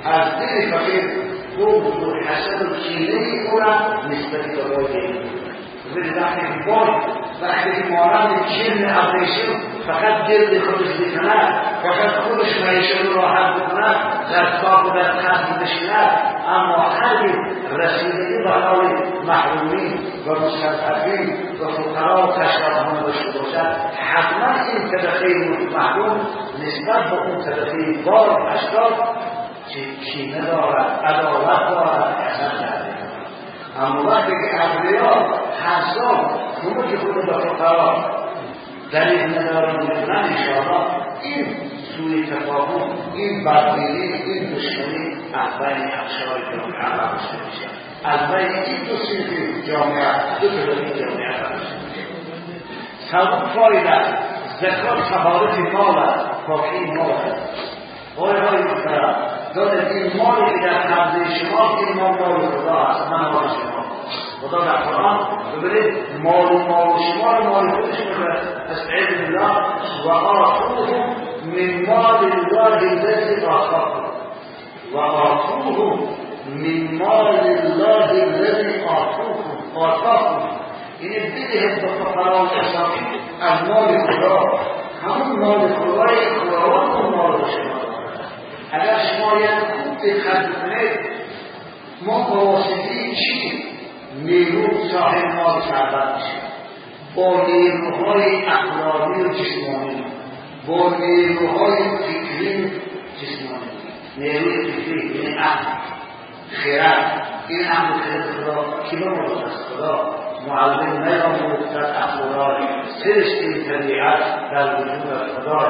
از دل فقیر بغض و حسد و کینه او را نسبت به باید ولی وقتی باید وقتی مانند جن ابریشم فقط جلد خودش بکند فقط خودش معیشت رو راحت بکند در کاف و در قصد بشیند اما هر رسیدگی به حال محرومین و مستضعفین و فقرا و تشرفان داشته باشد حتما این طبقه محروم نسبت به اون طبقه بار و اشکال کینه دارد عداوت دارد حسد دارد اما وقتی که اولیا حساب کمک خود به فقرا دلیل ندارد میکنن انشاءالله این سوی تفاهم این بدبینی این دشمنی از بین اقشار جامعه عرب میشه از بین این دو صنف جامعه دو طبقه جامعه عرب میشه سوم فایده زکات تبارک مال است پاکی مال است آقای های محترم دارد این مالی که در قبضه شما این مال مال خدا است نه مال شما خدا در قرآن ببینید مال و مال شما رو مال خودش میکنه استعید بالله و آتوهم من مال الله الذی آتاکم و آتوهم من مال الله الذی آتاکم آتاکم یعنی بدهید به فقرا کسانی از مال خدا همون مال خدای خداوند و مال شما اگر شما یک خوب دقت بکنید ما با واسطه چی نیرو صاحب مال ثروت میشه با نیروهای اخلاقی و جسمانی با نیروهای فکری جسمانی نیروی فکری یعنی عقل خیرت این عقل خیرت خدا کی بمرد از خدا معلم نیاموخت در اخلاق سرش این طبیعت در وجود خدا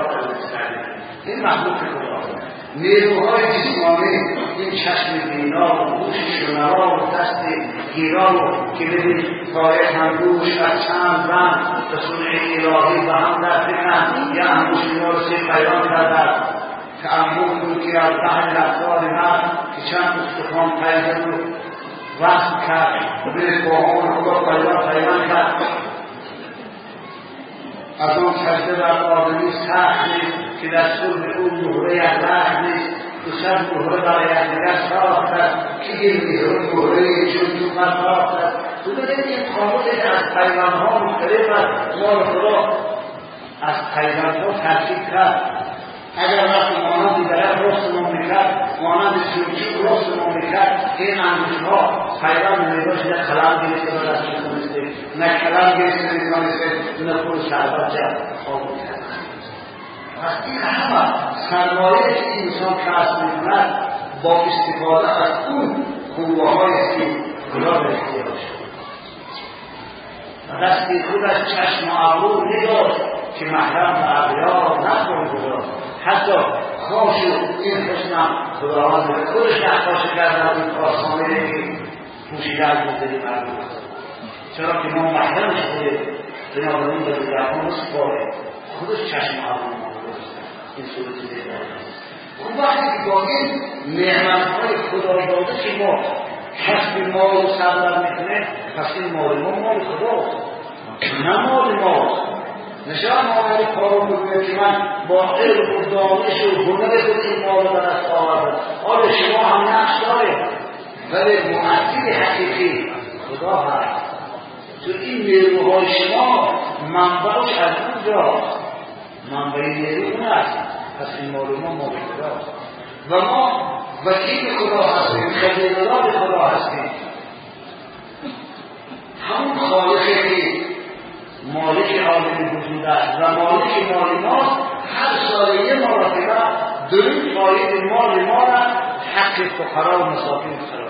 این مخلوق خدا نیروهای جسمانی این چشم بینا و گوش شنوا و دست گیرا و که ببینید تاریخ انگوش از چند بند به صنع الهی به هم در فکرن یا انگوش اینا رو سه پیام کردن که انگوش بود که از دهن رفتار من که چند استخوان پیدا رو وقت کرد و به باهان خدا پیدا پیدا کرد از آن سجده بر آدمی سخت نیست که در صلح او مهره از رخت نیست دوست مهره برای یکدیگر ساختند که این مهره چون تو من ساختند تو ببینید این کامل از پیغامها مختلف است مال خدا از پیغامها ترکیب کرد اگر وقتی مانند درک راست مملکت مانند سوچی راست مملکت این انگوشها پیغام نمیداشت نه کلام گرفته و دست میکنسته نه کلام گرفته میکنسته نه خود شربت جد خواب کرد پس این همه سرمایه که انسان کسب میکند با استفاده از اون قوه هایی که خدا به اختیار شد و دستی خودش چشم و ابرو نداشت که محرم و اغیار نکنه گذاشت حتی خواش این حسنم خداوند خودش نقاشی کرده از این کارسانه که پوشیده از مدلی مردم چرا که ما محرمش بوده بنابراین به دیگران سپاره خودش چشم ابرو ما این صورت دیگه اون وقتی که با این نعمتهای خدا داده که ما کسب مال و سرور میکنه پس این مال ما مال خداست نه مال ماست نشان مال کارو بکنه که من با علم و دانش و هنر خود این مال رو به دست آوردم آره شما هم نقش داره ولی مؤثر حقیقی خدا هست تو این نیروهای شما منبعش از اونجاست منبع نیرو اون هست پس این مال ما مال خداست و ما وکیل خدا هستیم خدمتگار خدا هستیم همون خالقی که مالک عالم وجود است و مالک مال ماست هر ساله یه مرتبه درون فاید مال ما را حق فقرا و مساکین قرار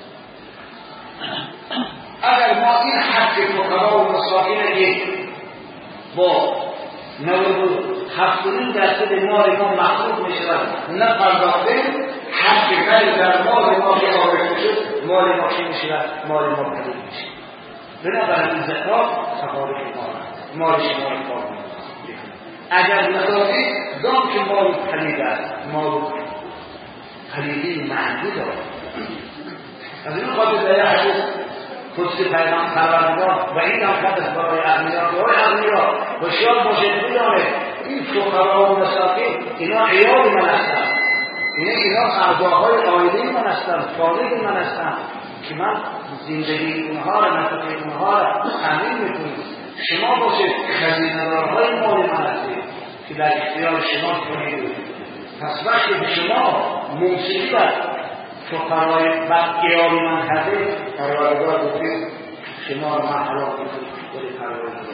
اگر ما این حق فقرا و مساکین با نود هفتونین درصد مال ما مخلوق میشود نه پرداختیم حق غیر در مال ما که آورده شد مال ما چی میشود مال ما پدید میشه بنابراین زکات تبارک مال مال شما رو کار اگر ندادی دام که مال پدید است مال پدیدی محدود است از این خاطر در یک حدیث قدسی پیغام پروردگار و این هم خدست برای اغنیا که های اغنیا هوشیار باشید بدانید این فقرا و مساکین اینا عیال من هستند یعنی اینا اعضاهای آیده من هستن، خالق من هستن که من زندگی اونها را، نفقه اونها را تامین میکنم. شما باشید خزینه‌دارهای مال من هستید که در اختیار شما کنید. پس وقتی که شما موسیقی و فقرای قیامی من کرده پروردگار گفتید شما را من حلال کنید ولی پروردگار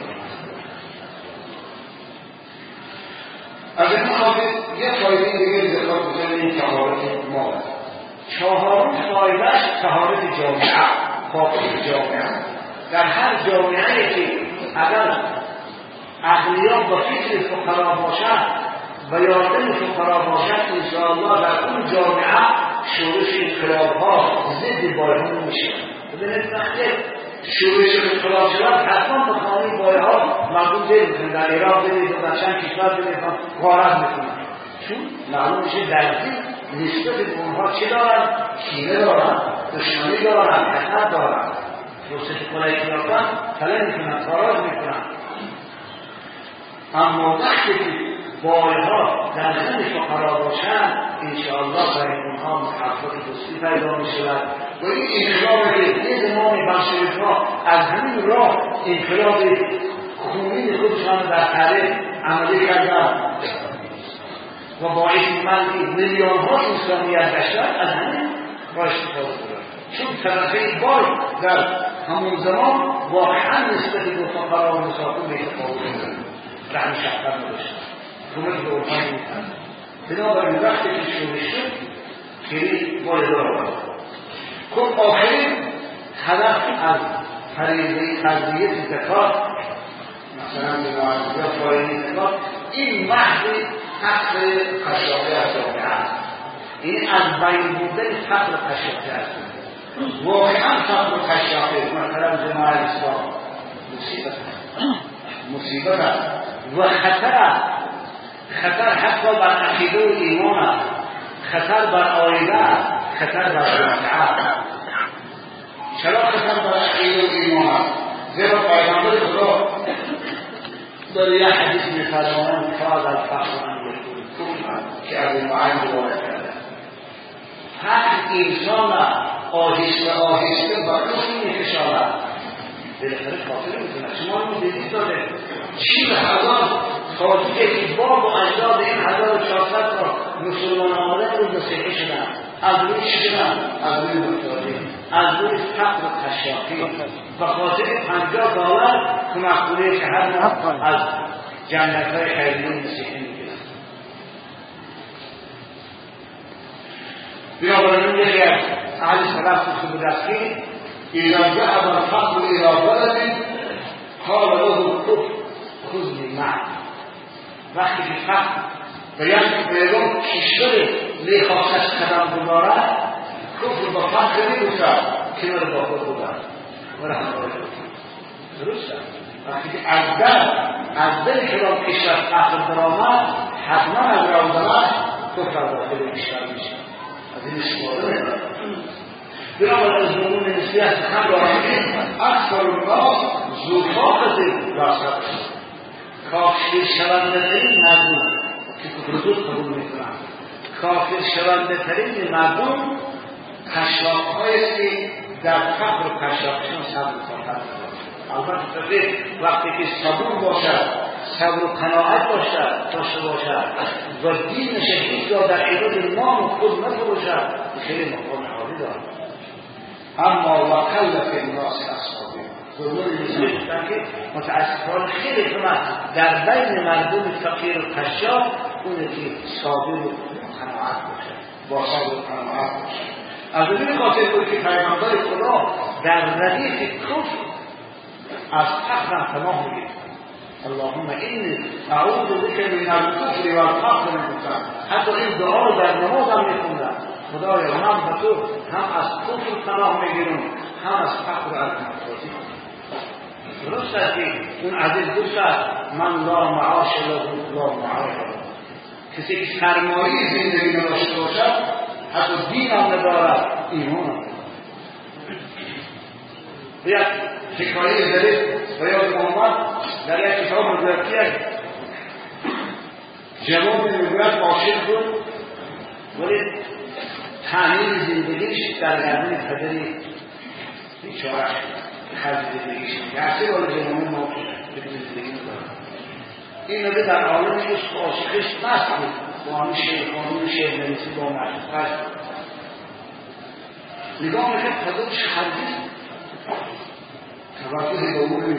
از این خاطر یک فایده دیگه ذکر بزنیم طهارت مال. چهارم فایدهش طهارت جامعه، پاکی جامعه. در هر جامعه‌ای که اگر اغنیا با فکر فقرا باشد و یادم فقرا باشد انشاءالله در اون جامعه شورش انقلاب‌ها ضد بایها میشه. ببینید وقتی شورش انقلاب شد حتما به خانه بایها مردم دل میکنن. در عراق بدید و در چند کشور بدید غارت میکنن، چون معلوم میشه در این نسبت به اونها چه دارن؟ کینه دارن، دشمنی دارن، حسد دارن. فرصت کلایی یافتن طلب میکنن، تاراج میکنن. اما وقتی که بایها در ذهن فقرا باشند انشاءالله برای اونها محبت دوستی پیدا میشود و این انقلاب که زمان بلشویک‌ها از همین راه انقلاب خونین خودشان در تاریخ عملی کردن و باعث ملک میلیون ها انسانیت گشتن از همین راه استفاده بودن. چون طرفه بای در همون زمان واقعا نسبت به فقرا و مسافر به تفاوت داشتن، رحم شفقت نداشتن، کمک به اونها نمی‌کردن. بنابراین وقتی که شورش شد خیلی والدار آمد. خب آخرین هدف از فریضه قضیه زکات مثلا به معرضه فایده زکات این محض حق قشاقه از جامعه است. این از بین بودن فقر قشاقه است. واقعا فقر قشاقه مثلا جماعه اسلام مصیبت مصیبت است و خطر است. خطر حتی بر عقیده و ایمان است، خطر بر آینده است، خطر بر جامعه. چرا خطر بر عقیده و ایمان است؟ زیرا پیغمبر خدا در یک حدیث می‌فرمایند کاد الفقر ان یکون کفرا که از این معنی روایت کرده. هر انسان آهسته آهسته بر کفر می‌کشاند، بالاخره کافر می‌کنه. شما می‌دید داره چیل هزار خاطره که باب و اجداد این هزار و چهارصد تا مسلمان آمدن رو مسیحی شدن، از روی شدن، از روی مطالعه، از روی فقر و تشاقی و خاطر پنجاه دلار که مقبوله که هر ماه از جنت‌های خیریه مسیحی میگیرن. بنابراین یکی از اهل سلف که بود است که اذا ذهب الفقر الى بلد قال له الكفر خذ معك. وقتی که فقر باید که پیغام کشور میخواست قدم ببارد کفر با فقر نمی‌گذارد کنار با خود ببرد و رحمت الله درست است. وقتی که از در از دل کلام کشور فقر درآمد حتما از روزنش کفر داخل کشور میشه. از این استفاده نمی‌کنه. بنابراین از نمون نسبیت هم داریم اکثر الناس زوفاقت راست کافر شونده ترین مردم که کفر زود قبول میکنن، کافر شونده ترین مردم کشاق‌هایی است که در فقر و کشاقشان صبر خواهد داشت. البته وقتی که صبور باشد، صبر و قناعت باشد داشته باشد و دین شهید را در عوض نام خود نفروشد خیلی مقام عالی دارد. اما وقلت الناس اصحابی ضروری می‌شود که متاسفانه خیلی کم در بین مردم فقیر و قشاق اونه که صابر و قناعت باشد، با صبر و قناعت باشد. از این خاطر بود که پیغمبر خدا در ردیف کفر از فقر پناه می‌گیرد. اللهم انی اعوذ بک من الکفر والفقر منك. حتی این دعا رو در نماز هم می‌خوندن. خدایا من به تو هم از کفر پناه می‌گیرم هم از فقر و الکفر. درست است که اون عزیز دوست است من لا معاش له لا معاش له. کسی که سرمایه زندگی نداشته باشد حتی دین هم ندارد ایمان هم. یک حکایه ظریف و یاد محمد در یک کتاب مزرکی جواب میگوید عاشق بود ولی تعمیر زندگیش در گردن پدری بیچاره خرج زندگیش گرچه ولی جنومی موقع بدون زندگی نداره. این نده در عالم عشق عاشقش مست بود با همین شعر قانون شعر نویسی با معرفت نگاه میکرد پدرش هرگز توجه به اون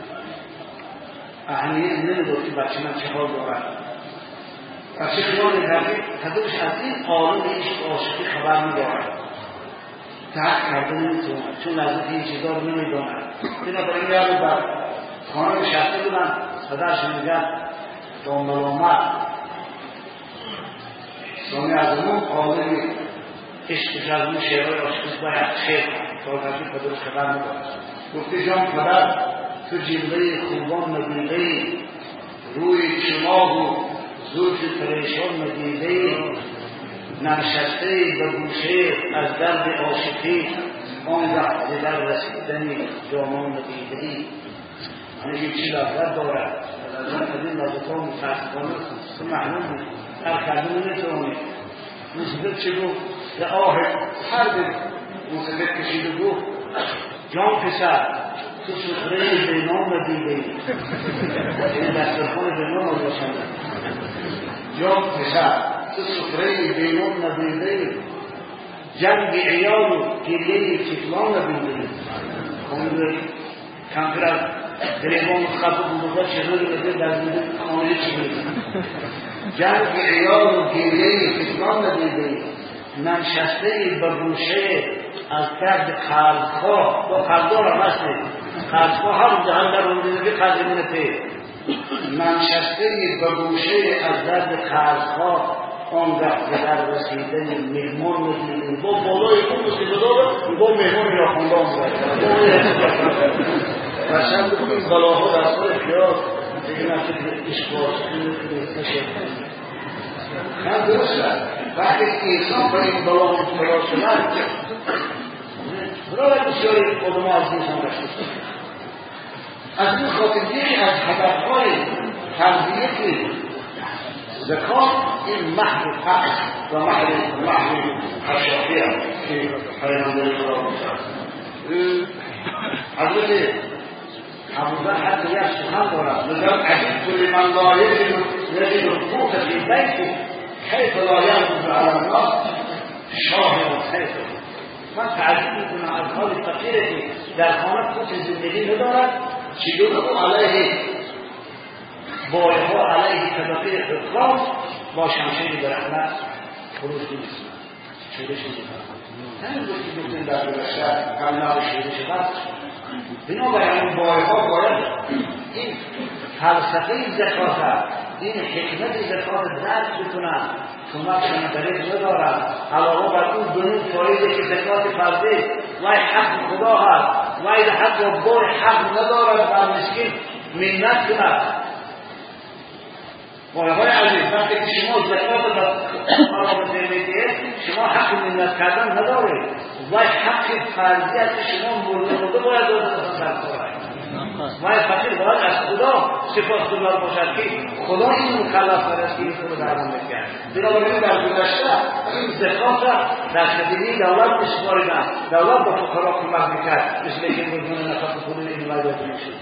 اهمیت نمیداد که بچه من چه حال دارد. بچه خیال میکردی پدرش از این عالم عشق عاشقی خبر میدارد، درک کرده نمیتوند چون لذت این چیزا رو نمیداند. بنابراین یاد بر خانه نشسته بودن، پدرش میگن دنبال آمد سامی از اون عالم عشق از اون شعرهای عاشقی باید خیر کنم تا وقتی پدرش خبر میدارد. گفته جان پدر تو جلوه خوبان مدیده روی چماغ و زلف پریشان مدیده ننشسته به گوشه از درد عاشقی آن وقت در رسیدن جامان مدیده. همه چی لذت دارد لذت از این لذت ها متاسفانه تو معلوم بود هر کردن نتوانید. موسیقی چه گفت؟ به آه هر دل موسیقی کشید و گفت جان پسر تو سخره به نام دیده این دسترخان به نام روشنه. جان پسر تو سخره به نام ندیده جنگ عیال و گریه چکلان ندیده. خانه کمتر از گریبان خط و بودوگاه چهره بده در دیده خانه چی بده. جنگ عیال و گریه چکلان ندیده ننشسته به گوشه از درد قلب‌ها با قلب‌ها را مسته قلب‌ها هم جهان در اون دیده قلب منته ننشسته به گوشه از درد قلب‌ها آن وقت در رسیدن مهمان مدیدیم با بالای اون مصیبه داره با مهمان را خونده آمده و چند بکنیم این بلاها در سال پیاد دیگه نفت اشکاش نشه هم درست شد. وقتی انسان با این بلا مبتلا شدن برای بسیاری قدمه از انسان رشته از این خاطر یکی از هدفهای تربیت زکات این محو حق و محو محو اشرافیه که پیامبر خدا گفتند. حضرت ابوذر حتی یک سخن دارد لذا عجبت لمن لا یجد یجد القوت فی بیته کیف لا یأخذ علی الناس شاهد الخیر. من تعجب میکنم از حال فقیره که در خانه قوت زندگی ندارد چگونه علیه بایها علیه طبقه اطراف با شمشیر برحمت خروج نیست شورش نیست. همین گفتی گفتیم در گذشته قلناق شورش بست. بنابراین بایها باید این فلسفه زکات این حکمت زکات درک بکنن کمک شنطریق ندارد. علاوه بر اون دنون فایده که زکات فرده وای حق خدا هست وای حق و بار حق ندارد بر مسکین منت کند. وای عزیز وقتی که شما زکات را بده شما حق منت کردن ندارید وای حق فرضیت شما مورد خدا باید داده وای فقیر باید از خدا سپاسگزار باشد که خدا این مکلف است که این خود درمان میکرد. بنابراین در گذشته این زکات را در خدمه دولت بسپاریدن. دولت با فقرا کمک میکرد مثل اینکه میلیون نفر خود این وضعیت میشد.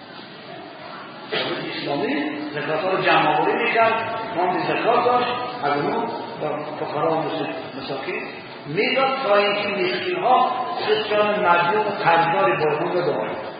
دولت اسلامی زکات را جمع آوری میکرد ماند زکات داشت از اون فقرا و مساکین میداد تا اینکه مسکین ها سیستان مردم و قرضدار بارون دارد.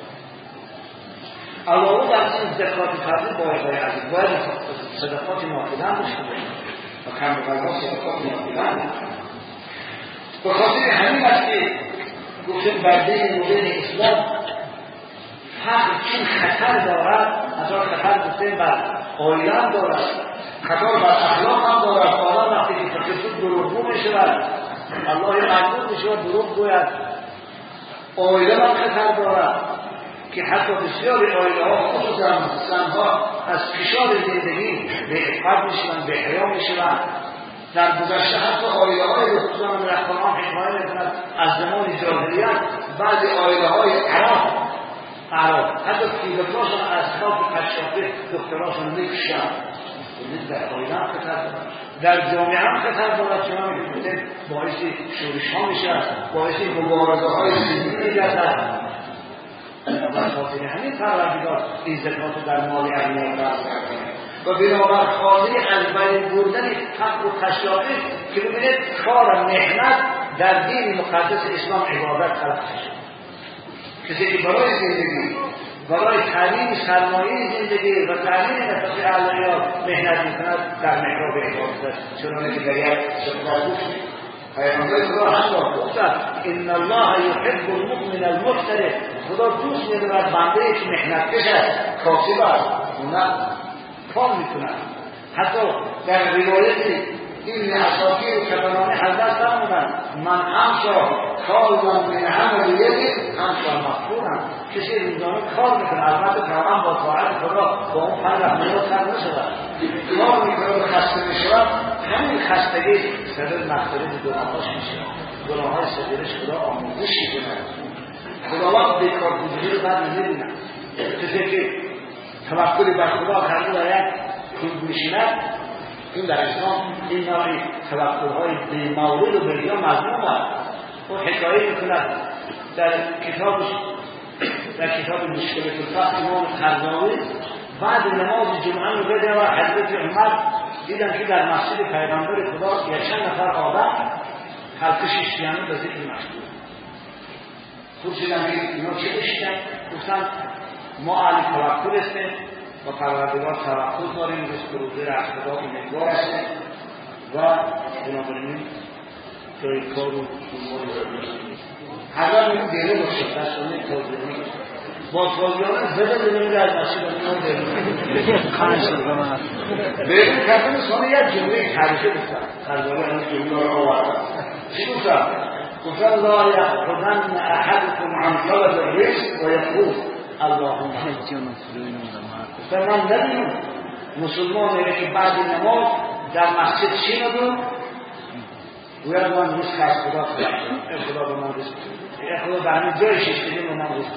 علاوه در این زکات فرضی باید باید عزیز باید صدقات نافله‌ام داشته باشیم و کم بقدرها صدقات نافله‌ام. به خاطر همین است که گفتیم برده مدرن اسلام فقر چون خطر دارد از آن خطر گفتیم بر عایله هم دارد خطر بر اخلاق هم دارد. آدم وقتی که فقر شد دروغگو میشود الله مجبور میشود دروغ گوید. عایله هم خطر دارد که حتی بسیاری عایله ها خصوصا زنها از فشار زندگی به عفت میشوند به حیا میشوند. در گذشته حتی عایله های خصوصا رهبران حکایت میکنند از زمان جاهلیت بعضی عایله های عرب اعراب حتی فیلسوفان اصحاب کشافه دکتراشون نکشن در آینه هم خطر دارد در جامعه هم خطر دارد چون میگه باعث شورش ها میشه باعث مبارزه های سیاسی میگردد و خاطر همین پروردگار این زکات در مال اغنیا فرض کرده و بنابر خاطر از بین بردن فقر و تشابه که ببینید کار و محنت در دین مقدس اسلام عبادت خلق شد. کسی که برای زندگی برای تعلیم سرمایه زندگی و تعلیم نفس اعلیات محنت میکند در محراب عبادت چنانه که در یک سفر گفت پیامبر خدا هم گفتند ان الله یحب المؤمن المحترف خدا دوست می‌دارد بنده که محنت کشه کاسب است نه کار میکنند. حتی در روایت این اساطیر کتبانه حضرت فرمودند من همشا کار من عمل یدی همشا مغفورم کسی روزانه کار میکنه البته پیغمبر با طاعت خدا با اون پنج رحمت کار نشود کار میکنه و خسته میشود همین خستگی سبب مغفرت گناهاش میشه گناههای صغیرش خدا آموزش میکنه خداوند بیکار بودگی رو بعد نمیبینه کسی که توکل بر خدا کرده و یک کود میشیند این در اسلام این نوعی توکل‌های بی‌مورد و بی‌جا مذموم است. او حکایه می‌کند در کتابش در کتاب مشکل الفقه امام قرضاوی بعد نماز جمعه می‌برد و حضرت عمر دیدن که در مسجد پیغمبر خدا یک چند نفر آدم حلقه شیشتیانه به ذکر مشغول پرسیدن اینا چه بشیدن؟ گفتن ما اهل توکل هستیم و پروردگار توکل داریم رزق و روزی را از خدا امیدوار هستیم و بنابراین جای کار و دنبال داریم حضرت این دیره باشد در سانه تازیانی با تازیانه زده دنیم در مسجد امام دیره خانه شد به من بیرون کردن سانه یک جمعه تاریخی بستن تازیانی این جمعه را آوردن چی گفتن؟ گفتن لا یأخذن احدکم عن طلب الرزق و یقول اللهم و من ندیم مسلمان میره که بعد نماز در مسجد چی ندون باید من رزق از خدا خواهد ای خدا به من رزق ای خدا به همین جای ششتگی به من رزق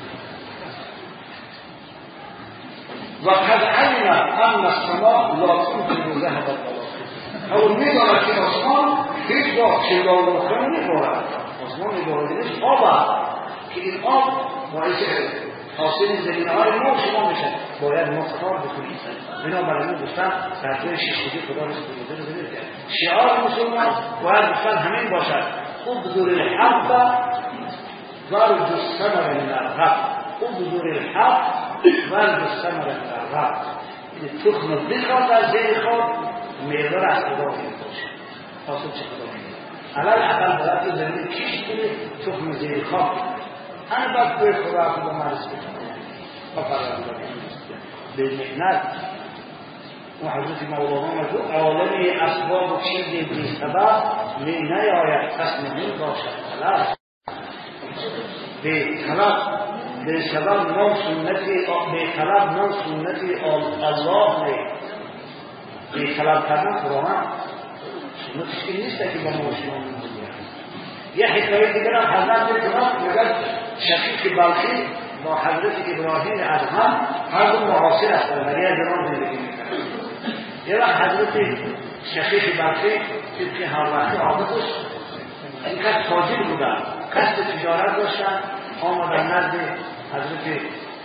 و قد علم ان السماء لا تنفذ ذهب الطلاق او میداند که آسمان هیچ با چلال و خونه میبارد آسمان میباردنش آب است که این آب باعث حاصل زمینه های ما شما میشه باید ما کار بکنیم بنابراین دوستان در جای شیشتگی خدا رزق بوده رو بده شعار مسلمان باید دوستان همین باشد ابذر الحق وارج الثمر من الرب ابذر الحق وارج الثمر من الرب تخم بخواد از زیر خود میوه را از خدا میباشه حاصل چه خدا میباشه علال اقل برای زمین کشت کنه تخم زیر خود هر وقت به خدا خدا مرز بکنه و فرار به محنت و حضرت مولانا مجد عالمی اسباب و چیزی بی سبب می نیاید قسم من باشد طلب به طلب به سبب نام سنتی به طلب نام سنتی الله نه به طلب کردن قرآن سنتش این نیست که با ما شما میگوید یه حکایت دیگر هم حضرت میکنم میگد شقیق بلخی با حضرت ابراهیم ادهم هر دو معاصر هستند در یک زمان زندگی میکنند یه وقت حضرت شقیق بلخی که هر وقت عادتش اینقدر تاجر بودن قصد تجارت داشتن آمدن نزد حضرت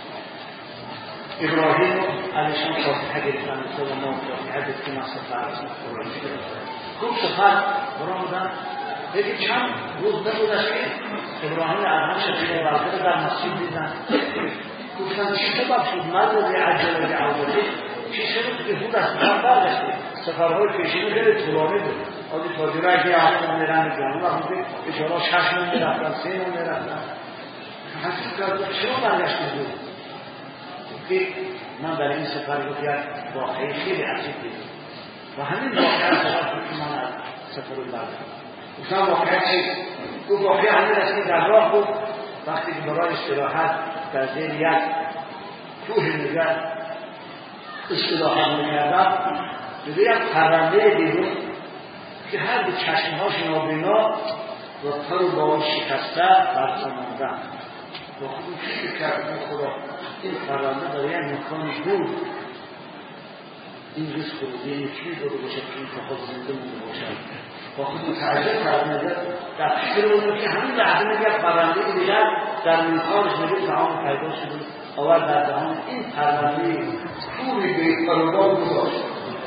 ابراهیم علیشان فاتحه گرفتن مثل ما فاتحه گرفتیم از سفر خوب سفر برامدن دیگه چند روز نبودش که ابراهیم ادهم شقیق بلخی رو در مسجد دیدن گفتن چی سبب شد مرد عجله به عوضی چی شد که بود از سفر برگشته سفرهای پیشینی خیلی طولانی بود آدی تاجره اگه هفته میرن جانو و بوده اشارا شش ماه میرفتن سه ماه میرفتن حسید کرد چرا برگشته بود که من برای این سفر بود یک واقعی خیلی عجیب دیدم و همین واقعی سفر بود که من از سفر رو بردم گفتم واقعی چی؟ او واقعی همین است که در راه بود وقتی که برای استراحت در زیر یک کوه نگر استراحت میکردم دیده یک پرنده دیدم که هر دو چشمهاش نابینا و پر و باید شکسته برسماندن با خودم فکر کردم خدا این پرنده در یک مکان بود این روز خروجی این چیز رو باشه که این تا خود زنده مونده باشد با خودم تعجب کردم در فکر بودم که همین لحظه میگه پرنده دیگر در میخانش میگه تعام پیدا شده آورد در دهان این پرنده پوری به پرندان گذاشت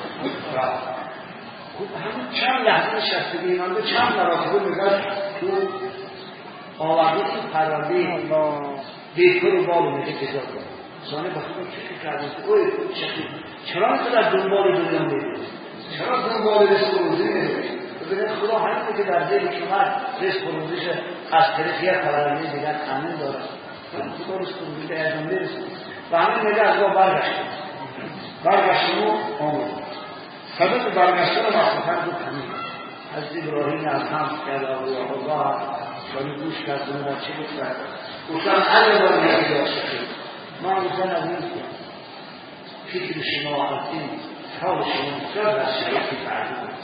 همون چند لحظه نشسته بیمانده چند مراتبه میگه تو آورده این پرنده بیتر و بالو میگه کجا کنه زانه با خودم فکر کردم که اوی شکل چرا تو در دنبال دنیا میده چرا دنبال رزق و روزی میده ببینید خدا همینه که در ذهن شما رزق و روزیش از طریق یک پرنده دیگر تامین داره خدا رزق و روزی به ادامه برسه و همین میگه از ما برگشتیم برگشتیم و آمد سبب برگشتن مخصوصا دو همین از ابراهیم از هم کرد آقای الله ولی گوش کردن و چی گفتن گفتن علی باید یکی داشته ما گفتن از این فکر شما آقاتین حال شما بسیار از شریفی تعدید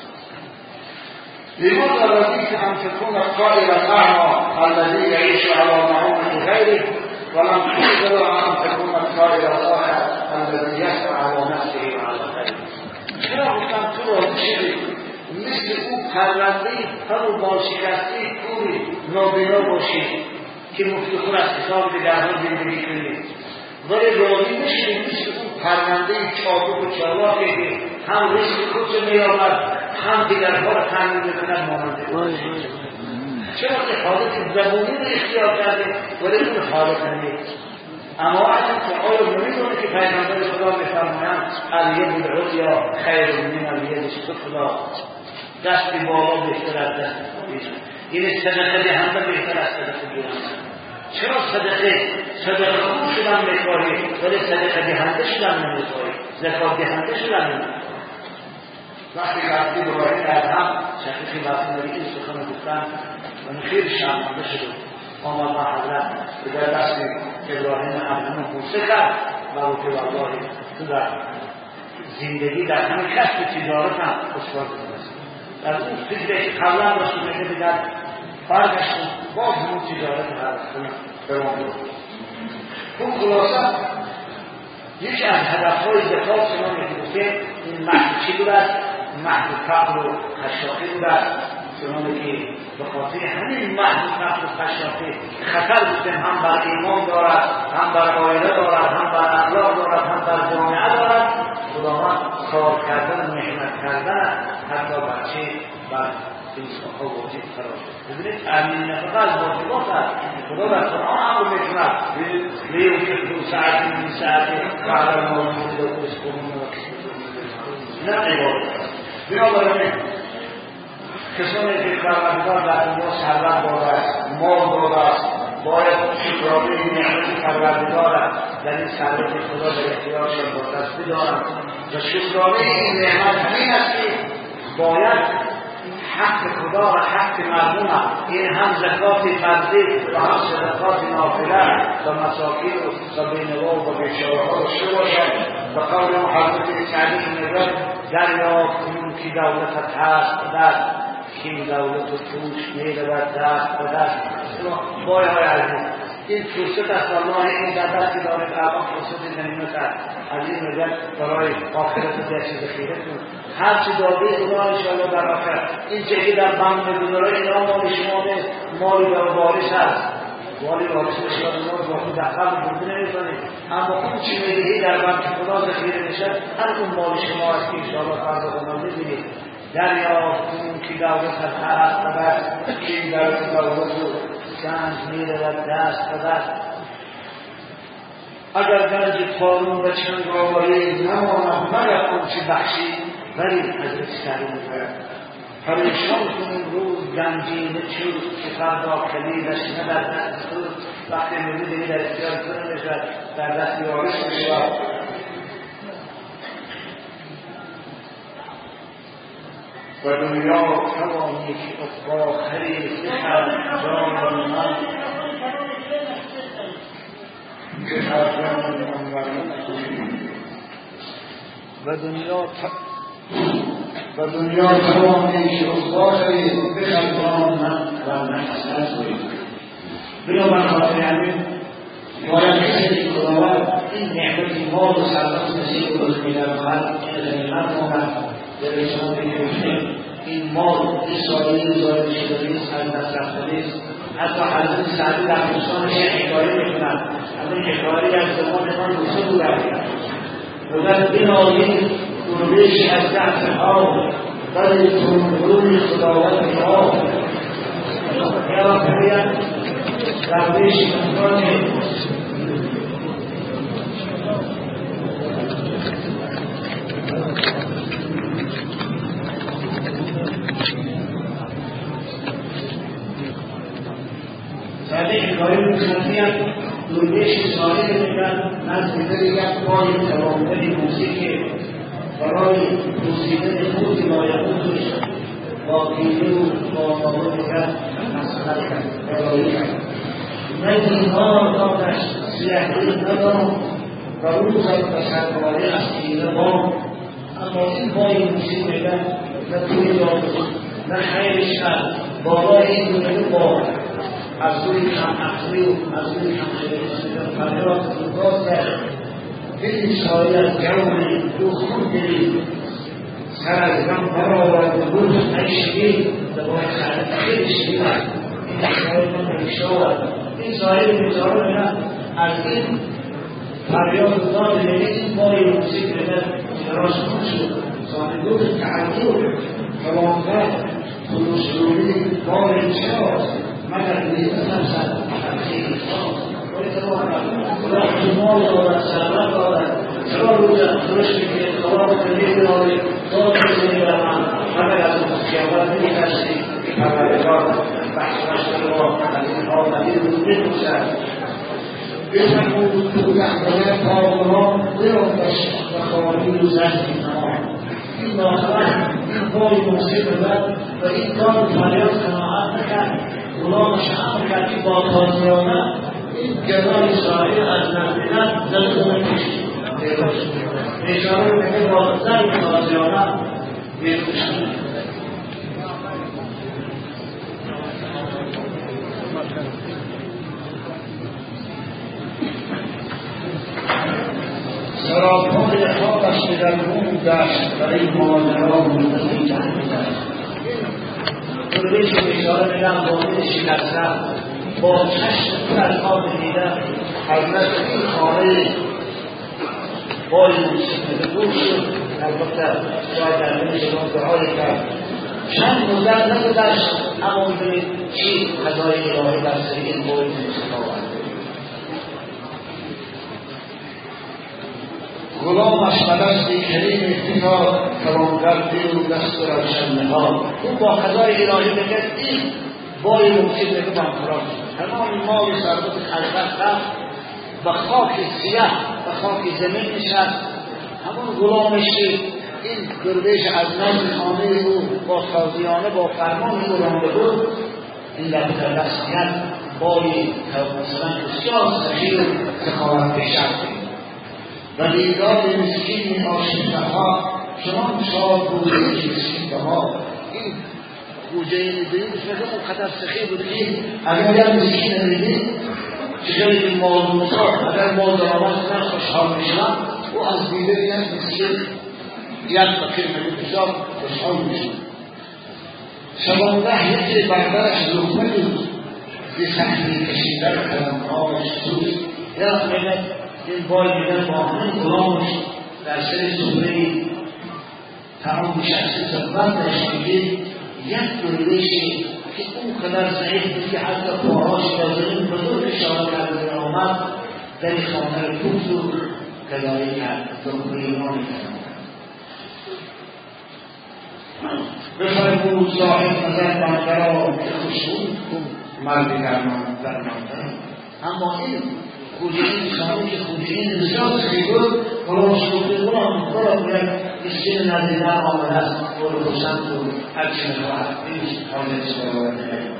لماذا رضيت أن تكون الطائر الأعمى الذي يعيش على معونة غيره ولم تقدر أن تكون الطائر الصالح الذي يسعى على نفسه وعلى غيره چرا گفتم تو را بشید مثل او پرنده پر و بالشکسته کوری نابینا باشید که مفتخور از کتاب دیگرها زندگی کنید ولی راضی نشید مثل او پرنده چابک و چالاکی که هم رزق خودش می‌آورد هم دیگرها را تامین می‌کند مانند چرا که حالت زبونی را اختیار کرده ولی اون حالت نیست اما اصلا که آیا نمیدونه که پیغمبر خدا می‌فرمایند الید العلیا خیر من الید السفلی دست بالا بهتر از دست پایین یعنی صدقه دهنده بهتر از صدقه گیرنده چرا صدقه صدقه خوب شدن می‌خواهی ولی صدقه دهنده شدن نمی‌خواهی زکات دهنده شدن نمی‌خواهی وقتی که ابراهیم از هم شخصی وقتی نبی این سخن گفتن و خیلی شرمنده شد آمد با حضرت به در دست ابراهیم ابراهیم بوسه کرد و او که والله تو در زندگی در همین کسب تجارت هم استوار بودست در اون فکری که قبلا داشت میگه دیگر برگشت باز همون تجارت هستن دوام بود اون خلاصه یکی از هدفهای زکات شما میگه که این محض چی بود است محض فقر و خشاقی بود است چنانه که به خاطر همین محض فقر و خشاقی خطر بودن هم بر ایمان دارد هم بر عائله دارد هم بر اخلاق دارد هم بر جامعه دارد خداوند کار کردن و محنت کردن حتی بچه بر انسانها واجب قرار شد ببینید تأمین نفقه از واجبات است خدا در قرآن امر میکند لیونفقوا سعة من سعته وعلی ما یوجد رزقهم نه عبادت است بنابراین کسانی که پروردگار در دنیا ثروت داده است مال داده است باید شکرانه نعمت پروردگار در این ثروت خدا در اختیارشان با دست بدارند و شکرانه این نعمت همین است که باید حق خدا و حق مردم این هم زکات فرضی و هم صدقات نافله و مساکین و بینوا و بیچاره‌ها داشته باشد و قول حضرت سعدی میگوید دریافت کنون که دولتت هست و دست که دولت و توش میرود دست و دست بای های عزیز این فرصت است والله این در دستی دارید الان فرصت غنیمت است از این نظر برای آخرت در چیز خیرتون هر چی داده خدا انشاءالله در آخر این چه در بند بدوناره اینا مال شما نیست مالی در وارث هست مالی وارث بشید ما با خود دقیق بوده نمی‌کنید اما اون چی میدهی در بند خدا ذخیره نشد هر اون مال شما است که انشاءالله فرض خدا می‌بینید دریافت کنون که دولت هست و بس که دولت دولت گنج میرود دست و دست اگر گنج قارون و چنگاوری نماند مگر آنچه بخشی ولی حضرت سعدی میگوید پریشان کنیم روز گنجینه چوز که فردا کلیدش نه در دست خود وقتی می‌بینی در اختیار تو نمیشود در دست وارث میشود و دنیا توانی که اقبا خرید بخر جان من بخر جان من و دنیا و دنیا توانی که اقبا خرید بخر جان من و نحسن کنید بنا من خاطر همین باید کسی که خداوند این نعمت مال و ثروت نصیب رو می‌دهد این غنیمت آمد در شما بگیرید این مال این سالی زاید شده نیست از دست رفته نیست. حتی حضرت سعدی در دوستانش حکایه می‌کنند از این حکایه از زمان ما دوسته بودند بودن بنایید درویش از دست ها بلی تنبروی خداوند ها یا باید درویش مکانه سعدی حکایه می‌کنند درویش سالی می‌کنند نزد دل یک پای توانمندی موسیقی برای موسیقی خود لایقوتش با گیره و با نامه کرد مسئله کرد برایی کرد من اینها دادش سیحی ندارم و روز تصدقاری از گیره ما اما این پای موسیقی نه نه توی جامعه نه خیرش کرد بالای این دونه با از روی کم اخری و از روی کم خیلی فریاد فرگاه کرد این شایی از جوانی دو خود دلی سر از غم برآورد و روز عیشگی دوای خیلی شدید این شایی من ایشاد این شایی بیزاره من از این فریاد داد یعنی این باری موسیقی من جراش خود شد صاحبون تعجب کلامگر خلوصروری بار انشاء مگر نیستم سر خیلی شاد خدا احتمال دارد سرمت دارد چرا روز درش میکنید خدا رو کنید دارید داد کنید در من مگر از اون خیابت نمی‌کشید خبردار بحث بشتر ما از این ها مدید بودید باشد بفرمود تو دهدانه پاغرها برادش و خوانی و زهدی تمام این داخلن این پای موسیقی بد و این کار فریاد قناعت نکرد غلامش امر کرد که با تازیانه این جزای اسرائیل از نزدیدن زلزله کشید اشاره میگه با زن تازیانه میکشید سراپای خوابش به درمون داشت برای ماجرا منتظر جهنم درویش اشاره میگم با این شکستن با چشم پر از آب دیده حضرت این خانه بای موسیقی بود شد البته شاید در این شما دعای کرد چند مدت نگذشت اما میدونید چی قضای الهی در سر این بای موسیقی آورد غلامش بدستی کریم افتکار توانگر دیر و دست روشن نهاد او با قضای الهی بگه این بای موسیقی بگه بانکران تمام مال ثروت خلقت رفت و خاک سیاه و خاک زمین نشست همون غلامش این درویش از نزد خانه او با تازیانه با فرمان او رانده بود این لبت دستیت بای مثلا بسیار صغیر سخاوت بشد و دیدار مسکین آشفته ها چنان شاد بود که مسکین ها این گوجه میدونید مثل اون قدر سخی بود که اگر یک مسکین میدید چجوری این مال موساد اگر مال درآمد کنن خوشحال میشن و از دیده یک مسکین یک فقیر میدید بسیار خوشحال میشن شبانده یکی بردرش لقمه بود به سختی کشیدن کلمه‌هایش سوز یا میدید این بای میدن با همین غلامش در سر سفره‌ای تمام شخصی ثروتش میگید یک درویشی که اون قدر ضعیف بود که حتی پاهاش در زمین بزرگ اشاره کرده آمد در خانه رو کوفت و گدایی کرد دکتر ایمان کرد بفرمود صاحب نظر بندرا که خوشبود کن مردی در مندرم اما این خوجین خانه که خوجین بسیار سخی بود غلام شروع غلام غلام باید مسکین ندیدن آمده است و روشن بود هرچی میخواهد این حاله سوال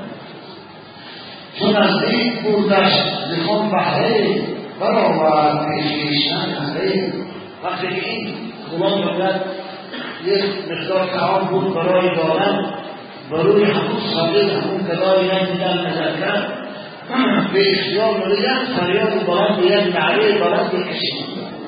چون از دید بودش زخون بحره برآورد پیشیشتن نهره وقتی که این غلام باید یک مقدار تعام بود برای دادن و روی همون صادق همون کدایی ندیدن نظر کرد به اختیار می‌دهند فریاد بلند به یک نعره بلند بکشید.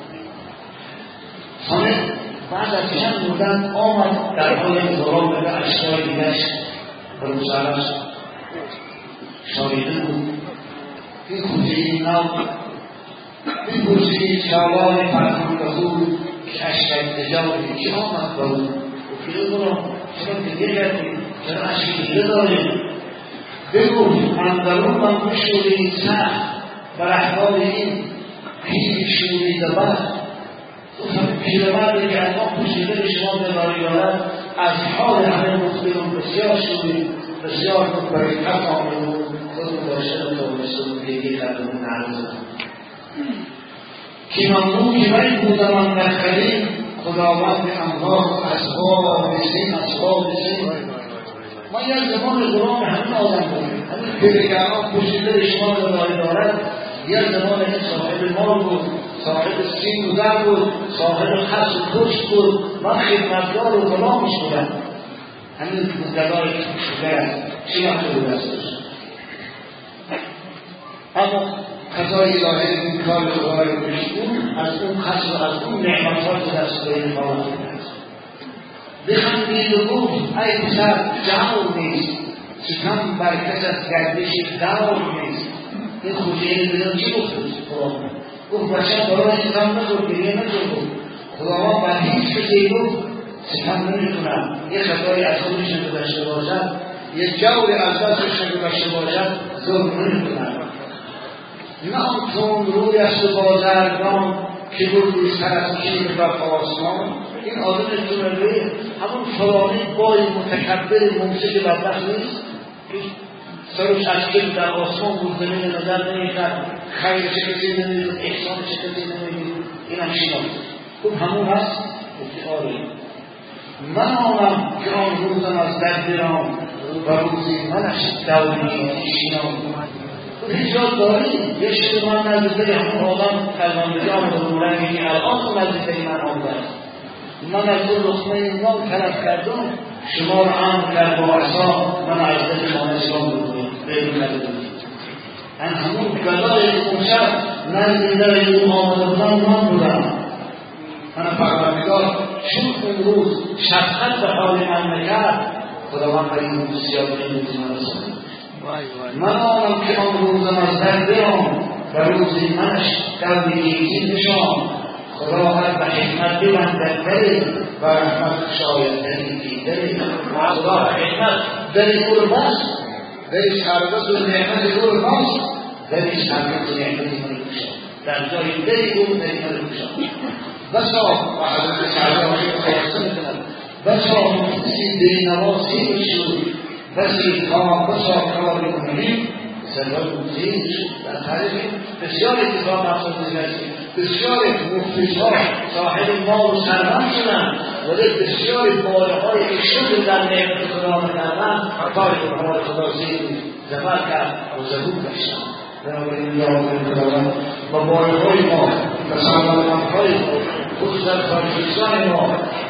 خانه بعد از چند مدت آمد در حال انتظار به اشیای دیگرش به روسرش شاریده بود. این خوزی نو این خوزی شاوان فرمانده بود که اشیای تجاوی که آمد با او و پیده برام چرا دیگه کردیم چرا اشیای دیگه داریم بگو اندرون من بشورید سخت بر احوال این پیل شوریده بست پیرمردی که از ما پوشیده به شما بباری دارد از حال همه مختلون بسیار شدید بسیار برای حق آمدون خود باشه تا بسیار پیگی کردون نعرضم که ممنون که من بودم من نخلیم خداوند اموال اسباب آبیسین اسباب بسین ما یک زمان غلام همین آدم بودیم همین پیرگران پوشیده به شما بباری دارد یک زمان این صاحب مال بود صاحب سین و در بود صاحب خس و پشت بود من خدمتگار و غلامش بودم همین مدلای شده است چی وقت بود استش اما قضای الهی این کار خدای بشکون از اون خس و از اون نعمتات دست به این خواهد است بخندید و گفت ای پسر جور نیست ستم بر کس از گردش دور نیست این خوشی بدون چی گفت قرآن گفت بچه برای انسان نگفت گریه نگفت خداوند بر هیچ کسی گفت ستم نمیکنم یه خطای از خودش گذشته باشد یه جور از دستش گذشته باشد ظلم نمیکنم نه آن تون روی است و بازرگان که بود روی سر از کیر و آسمان این آدم جمعه همون فلانی بای متکبر ممسک بدبخت نیست سرش از کل در آسمان بود زمین نظر نمی‌کرد خیر چه کسی نمی‌دید احسان چه کسی نمی‌دید این هم شناخت خب همون هست گفتی آره من آنم که آن روزم از در برام و روزی منش دوری شنام خب هجاب داری یه شده من نزدیکی همون آدم کلمانگی آمد و مولنگی که الان نزدیکی من آمده من از اون لقمه نام طلب کردم شما را امر کرد با عصا من از دل خانه اسلام بودم بگم کرده من همون گلای اون شب نزد در اون آمده بودم من بودم من پروردگار چون اون روز شفقت به حال من نکرد خداوند برای این بسیار قیمتی من رساند من آنم که آن روزم از در بیام و روزی منش در بیگیزی نشان خدا هر به حکمت ببندد دلی و رحمت شاید دلی دیدلی خدا حکمت دلی کل ماست دلی سربت و نعمت کل ماست دلی سربت و نعمت کل ماست در جای دلی کل نعمت کل بسا و حضرت سعیدان خواستن کنند بسا مفسی دلی نواسی بشود بسی کام بسا کاری کنیم سرور بودیم در تاریخ بسیار اتفاق افتاد می‌رسید بسیار مفلس‌ها صاحب مال و سرمن شدند ولی بسیار باره‌هایی که شکر در نعمت خدا می‌کردند کار کار خدا زیر زفر کرد و ظهور داشتند بنابراین یاد خداوند با باره‌های ما و سرمن‌های ما خصوصا کارشناسان ما